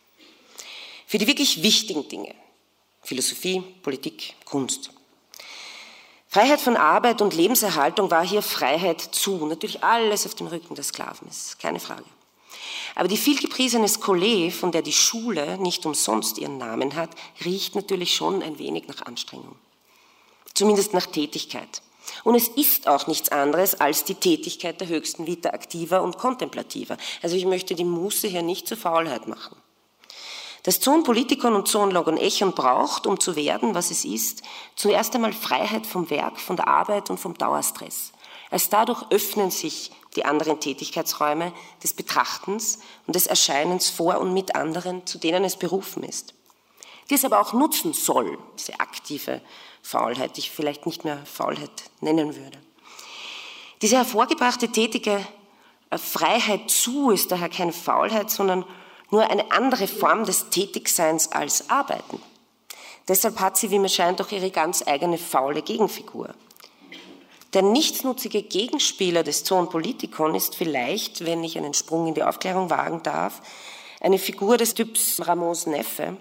Für die wirklich wichtigen Dinge, Philosophie, Politik, Kunst. Freiheit von Arbeit und Lebenserhaltung war hier Freiheit zu. Natürlich alles auf dem Rücken der Sklaven, ist keine Frage. Aber die vielgepriesene Schole, von der die Schule nicht umsonst ihren Namen hat, riecht natürlich schon ein wenig nach Anstrengung. Zumindest nach Tätigkeit. Und es ist auch nichts anderes als die Tätigkeit der höchsten Vita activa und contemplativa. Also ich möchte die Muße hier nicht zur Faulheit machen. Das Zoon Politikon und Zoon Logon Echon braucht, um zu werden, was es ist, zuerst einmal Freiheit vom Werk, von der Arbeit und vom Dauerstress. Erst dadurch öffnen sich die anderen Tätigkeitsräume des Betrachtens und des Erscheinens vor und mit anderen, zu denen es berufen ist. Die es aber auch nutzen soll, diese aktive Faulheit, die ich vielleicht nicht mehr Faulheit nennen würde. Diese hervorgebrachte tätige Freiheit zu ist daher keine Faulheit, sondern nur eine andere Form des Tätigseins als Arbeiten. Deshalb hat sie, wie mir scheint, auch ihre ganz eigene faule Gegenfigur. Der nichtsnutzige Gegenspieler des Zoon Politikon ist vielleicht, wenn ich einen Sprung in die Aufklärung wagen darf, eine Figur des Typs Ramos Neffe,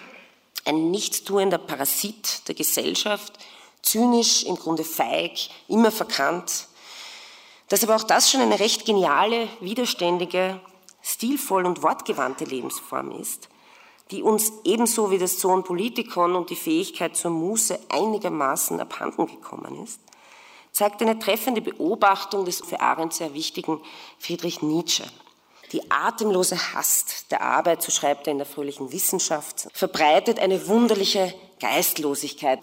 ein nichtstuender Parasit der Gesellschaft, zynisch, im Grunde feig, immer verkannt, dass aber auch das schon eine recht geniale, widerständige, stilvoll und wortgewandte Lebensform ist, die uns ebenso wie das Zoon Politikon und die Fähigkeit zur Muße einigermaßen abhanden gekommen ist, zeigt eine treffende Beobachtung des für Arendt sehr wichtigen Friedrich Nietzsche. Die atemlose Hast der Arbeit, so schreibt er in der Fröhlichen Wissenschaft, verbreitet eine wunderliche Geistlosigkeit.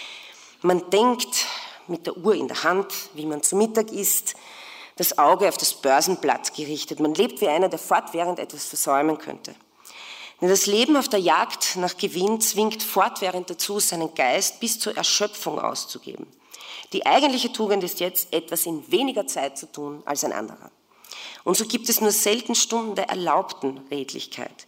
Man denkt mit der Uhr in der Hand, wie man zu Mittag isst, das Auge auf das Börsenblatt gerichtet. Man lebt wie einer, der fortwährend etwas versäumen könnte. Denn das Leben auf der Jagd nach Gewinn zwingt fortwährend dazu, seinen Geist bis zur Erschöpfung auszugeben. Die eigentliche Tugend ist jetzt, etwas in weniger Zeit zu tun als ein anderer. Und so gibt es nur selten Stunden der erlaubten Redlichkeit.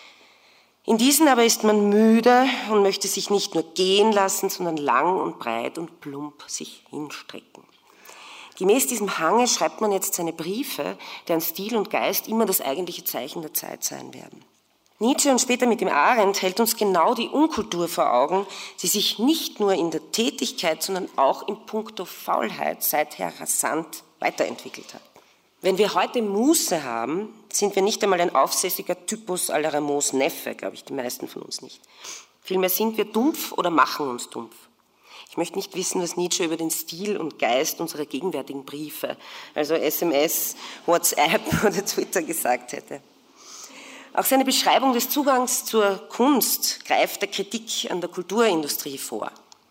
In diesen aber ist man müde und möchte sich nicht nur gehen lassen, sondern lang und breit und plump sich hinstrecken. Gemäß diesem Hange schreibt man jetzt seine Briefe, deren Stil und Geist immer das eigentliche Zeichen der Zeit sein werden. Nietzsche und später mit dem Arendt hält uns genau die Unkultur vor Augen, die sich nicht nur in der Tätigkeit, sondern auch in puncto Faulheit seither rasant weiterentwickelt hat. Wenn wir heute Muße haben, sind wir nicht einmal ein aufsässiger Typus à la Ramos Neffe, glaube ich, die meisten von uns nicht. Vielmehr sind wir dumpf oder machen uns dumpf. Ich möchte nicht wissen, was Nietzsche über den Stil und Geist unserer gegenwärtigen Briefe, also SMS, WhatsApp oder Twitter gesagt hätte. Auch seine Beschreibung des Zugangs zur Kunst greift der Kritik an der Kulturindustrie vor.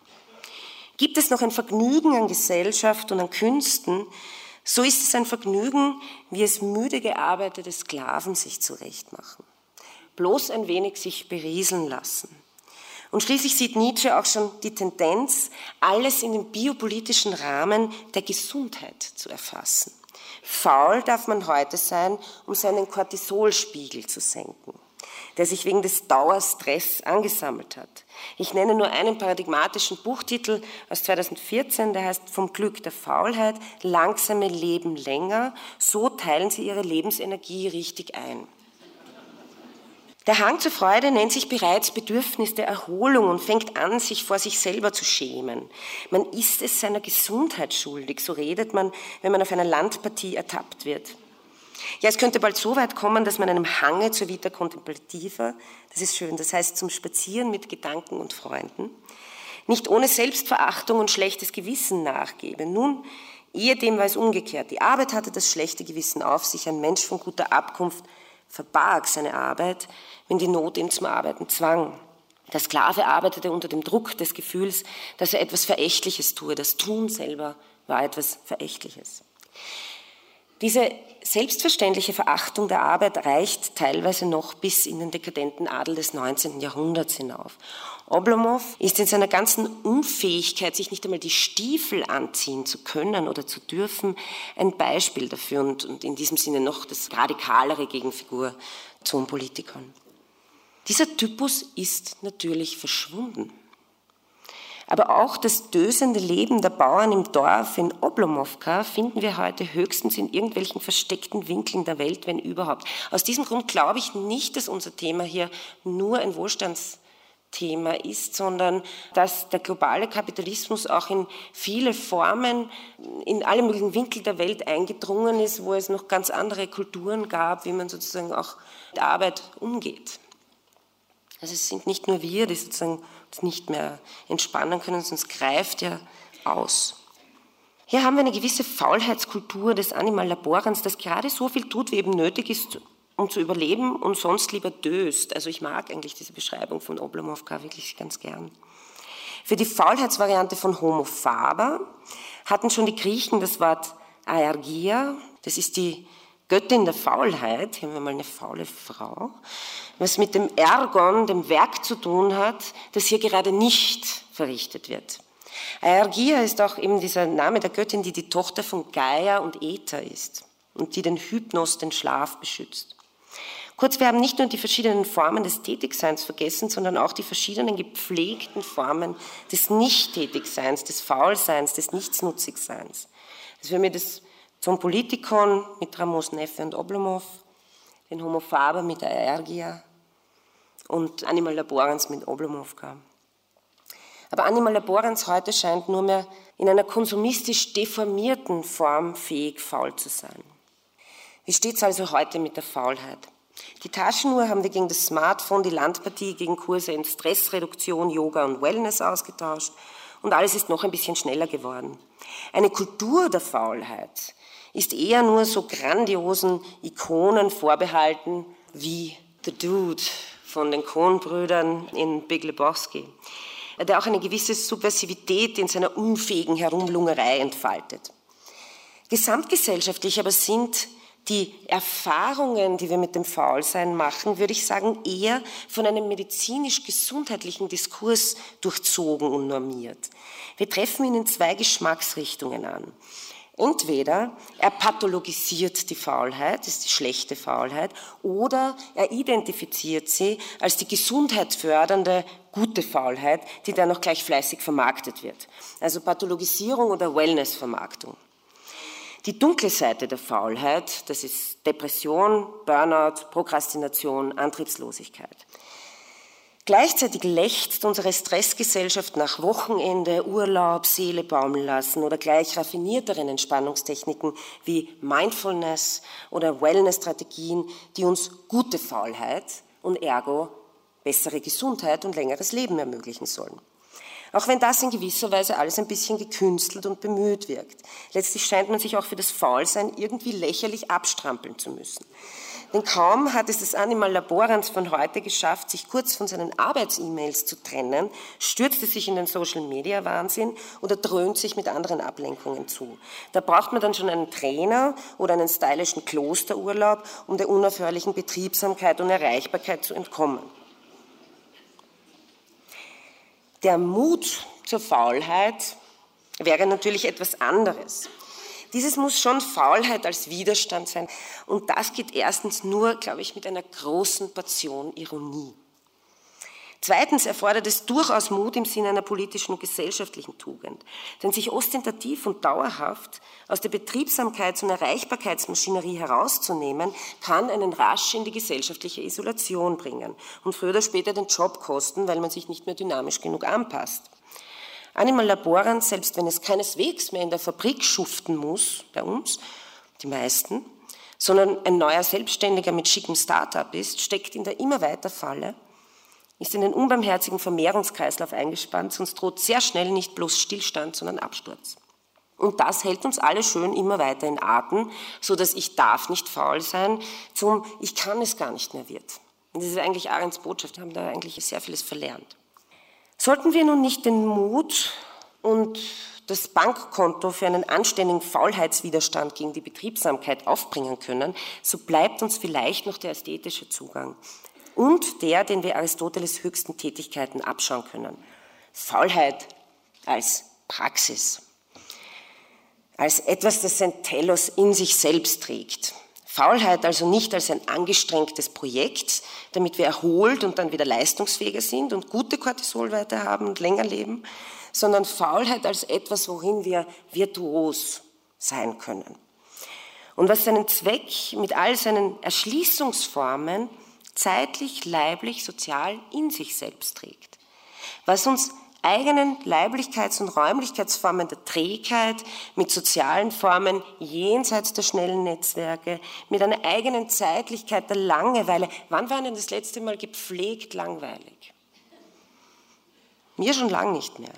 Gibt es noch ein Vergnügen an Gesellschaft und an Künsten, so ist es ein Vergnügen, wie es müde gearbeitete Sklaven sich zurechtmachen. Bloß ein wenig sich berieseln lassen. Und schließlich sieht Nietzsche auch schon die Tendenz, alles in den biopolitischen Rahmen der Gesundheit zu erfassen. Faul darf man heute sein, um seinen Cortisolspiegel zu senken, der sich wegen des Dauerstress angesammelt hat. Ich nenne nur einen paradigmatischen Buchtitel aus 2014, der heißt Vom Glück der Faulheit, langsame Leben länger, so teilen Sie Ihre Lebensenergie richtig ein. Der Hang zur Freude nennt sich bereits Bedürfnis der Erholung und fängt an, sich vor sich selber zu schämen. Man ist es seiner Gesundheit schuldig, so redet man, wenn man auf einer Landpartie ertappt wird. Ja, es könnte bald so weit kommen, dass man einem Hange zur Vita Contemplativa, das ist schön, das heißt zum Spazieren mit Gedanken und Freunden, nicht ohne Selbstverachtung und schlechtes Gewissen nachgebe. Nun, ehedem war es umgekehrt. Die Arbeit hatte das schlechte Gewissen auf sich, ein Mensch von guter Abkunft verbarg seine Arbeit, wenn die Not ihn zum Arbeiten zwang. Der Sklave arbeitete unter dem Druck des Gefühls, dass er etwas Verächtliches tue. Das Tun selber war etwas Verächtliches. Diese selbstverständliche Verachtung der Arbeit reicht teilweise noch bis in den dekadenten Adel des 19. Jahrhunderts hinauf. Oblomov ist in seiner ganzen Unfähigkeit, sich nicht einmal die Stiefel anziehen zu können oder zu dürfen, ein Beispiel dafür und in diesem Sinne noch das radikalere Gegenfigur zum Politikon. Dieser Typus ist natürlich verschwunden. Aber auch das dösende Leben der Bauern im Dorf in Oblomowka finden wir heute höchstens in irgendwelchen versteckten Winkeln der Welt, wenn überhaupt. Aus diesem Grund glaube ich nicht, dass unser Thema hier nur ein Wohlstandsthema ist, sondern dass der globale Kapitalismus auch in viele Formen, in alle möglichen Winkel der Welt eingedrungen ist, wo es noch ganz andere Kulturen gab, wie man sozusagen auch mit Arbeit umgeht. Also es sind nicht nur wir, die sozusagen nicht mehr entspannen können, sondern es greift ja aus. Hier haben wir eine gewisse Faulheitskultur des Animal Laborans, das gerade so viel tut, wie eben nötig ist, um zu überleben und sonst lieber döst. Also ich mag eigentlich diese Beschreibung von Oblomowka wirklich ganz gern. Für die Faulheitsvariante von Homo faber hatten schon die Griechen das Wort Aergia, das ist die Göttin der Faulheit, hier haben wir mal eine faule Frau, was mit dem Ergon, dem Werk zu tun hat, das hier gerade nicht verrichtet wird. Aergia ist auch eben dieser Name der Göttin, die die Tochter von Gaia und Äther ist und die den Hypnos, den Schlaf, beschützt. Kurz, wir haben nicht nur die verschiedenen Formen des Tätigseins vergessen, sondern auch die verschiedenen gepflegten Formen des Nicht-Tätigseins, des Faulseins, des Nichtsnutzigseins. Also wir haben hier das Zompolitikon mit Ramos, Neffe und Oblomov, den Homo faber mit Aergia und Animal Laborans mit Oblomov. Aber Animal Laborans heute scheint nur mehr in einer konsumistisch deformierten Form fähig, faul zu sein. Wie steht es also heute mit der Faulheit? Die Taschenuhr haben wir gegen das Smartphone, die Landpartie gegen Kurse in Stressreduktion, Yoga und Wellness ausgetauscht und alles ist noch ein bisschen schneller geworden. Eine Kultur der Faulheit ist eher nur so grandiosen Ikonen vorbehalten wie The Dude von den Coen-Brüdern in Big Lebowski, der auch eine gewisse Subversivität in seiner unfähigen Herumlungerei entfaltet. Gesamtgesellschaftlich aber sind die Erfahrungen, die wir mit dem Faulsein machen, würde ich sagen, eher von einem medizinisch-gesundheitlichen Diskurs durchzogen und normiert. Wir treffen ihn in zwei Geschmacksrichtungen an. Entweder er pathologisiert die Faulheit, das ist die schlechte Faulheit, oder er identifiziert sie als die gesundheitsfördernde, gute Faulheit, die dann noch gleich fleißig vermarktet wird. Also Pathologisierung oder Wellness-Vermarktung. Die dunkle Seite der Faulheit, das ist Depression, Burnout, Prokrastination, Antriebslosigkeit. Gleichzeitig lechzt unsere Stressgesellschaft nach Wochenende, Urlaub, Seele baumeln lassen oder gleich raffinierteren Entspannungstechniken wie Mindfulness oder Wellness-Strategien, die uns gute Faulheit und ergo bessere Gesundheit und längeres Leben ermöglichen sollen. Auch wenn das in gewisser Weise alles ein bisschen gekünstelt und bemüht wirkt. Letztlich scheint man sich auch für das Faulsein irgendwie lächerlich abstrampeln zu müssen. Denn kaum hat es das Animal Laborans von heute geschafft, sich kurz von seinen Arbeits-E-Mails zu trennen, stürzt es sich in den Social-Media-Wahnsinn oder dröhnt sich mit anderen Ablenkungen zu. Da braucht man dann schon einen Trainer oder einen stylischen Klosterurlaub, um der unaufhörlichen Betriebsamkeit und Erreichbarkeit zu entkommen. Der Mut zur Faulheit wäre natürlich etwas anderes. Dieses muss schon Faulheit als Widerstand sein. Und das geht erstens nur, glaube ich, mit einer großen Portion Ironie. Zweitens erfordert es durchaus Mut im Sinne einer politischen und gesellschaftlichen Tugend. Denn sich ostentativ und dauerhaft aus der Betriebsamkeits- und Erreichbarkeitsmaschinerie herauszunehmen, kann einen rasch in die gesellschaftliche Isolation bringen und früher oder später den Job kosten, weil man sich nicht mehr dynamisch genug anpasst. Animal Laborans, selbst wenn es keineswegs mehr in der Fabrik schuften muss, bei uns, die meisten, sondern ein neuer Selbstständiger mit schickem Start-up ist, steckt in der immer weiter Falle, ist in den unbarmherzigen Vermehrungskreislauf eingespannt, sonst droht sehr schnell nicht bloß Stillstand, sondern Absturz. Und das hält uns alle schön immer weiter in Atem, so dass ich darf nicht faul sein, zum ich kann es gar nicht mehr wird. Und das ist eigentlich Arendts Botschaft, wir haben da eigentlich sehr vieles verlernt. Sollten wir nun nicht den Mut und das Bankkonto für einen anständigen Faulheitswiderstand gegen die Betriebsamkeit aufbringen können, so bleibt uns vielleicht noch der ästhetische Zugang und der, den wir Aristoteles höchsten Tätigkeiten abschauen können. Faulheit als Praxis, als etwas, das sein Telos in sich selbst trägt. Faulheit also nicht als ein angestrengtes Projekt, damit wir erholt und dann wieder leistungsfähiger sind und gute Cortisolwerte haben und länger leben, sondern Faulheit als etwas, worin wir virtuos sein können. Und was seinen Zweck mit all seinen Erschließungsformen zeitlich, leiblich, sozial in sich selbst trägt. Was uns eigenen Leiblichkeits- und Räumlichkeitsformen der Trägheit, mit sozialen Formen jenseits der schnellen Netzwerke, mit einer eigenen Zeitlichkeit der Langeweile. Wann war Ihnen das letzte Mal gepflegt langweilig? Mir schon lang nicht mehr.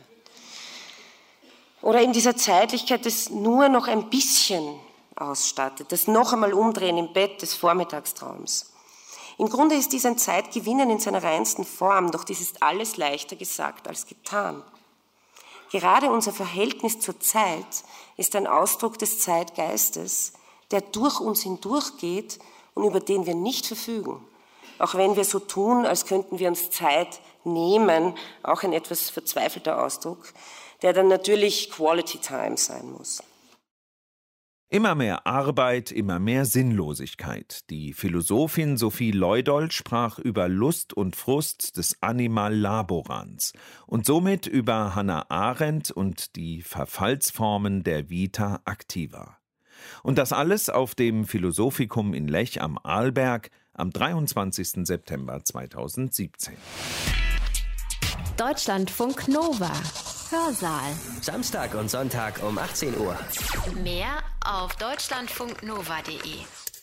Oder in dieser Zeitlichkeit das nur noch ein bisschen ausstattet, das noch einmal Umdrehen im Bett des Vormittagstraums. Im Grunde ist dies ein Zeitgewinnen in seiner reinsten Form, doch dies ist alles leichter gesagt als getan. Gerade unser Verhältnis zur Zeit ist ein Ausdruck des Zeitgeistes, der durch uns hindurchgeht und über den wir nicht verfügen. Auch wenn wir so tun, als könnten wir uns Zeit nehmen, auch ein etwas verzweifelter Ausdruck, der dann natürlich Quality Time sein muss. Immer mehr Arbeit, immer mehr Sinnlosigkeit. Die Philosophin Sophie Leudold sprach über Lust und Frust des Animal-Laborans und somit über Hannah Arendt und die Verfallsformen der Vita Activa. Und das alles auf dem Philosophikum in Lech am Arlberg am 23. September 2017. Deutschlandfunk Nova. Hörsaal. Samstag und Sonntag um 18 Uhr. Mehr auf deutschlandfunknova.de.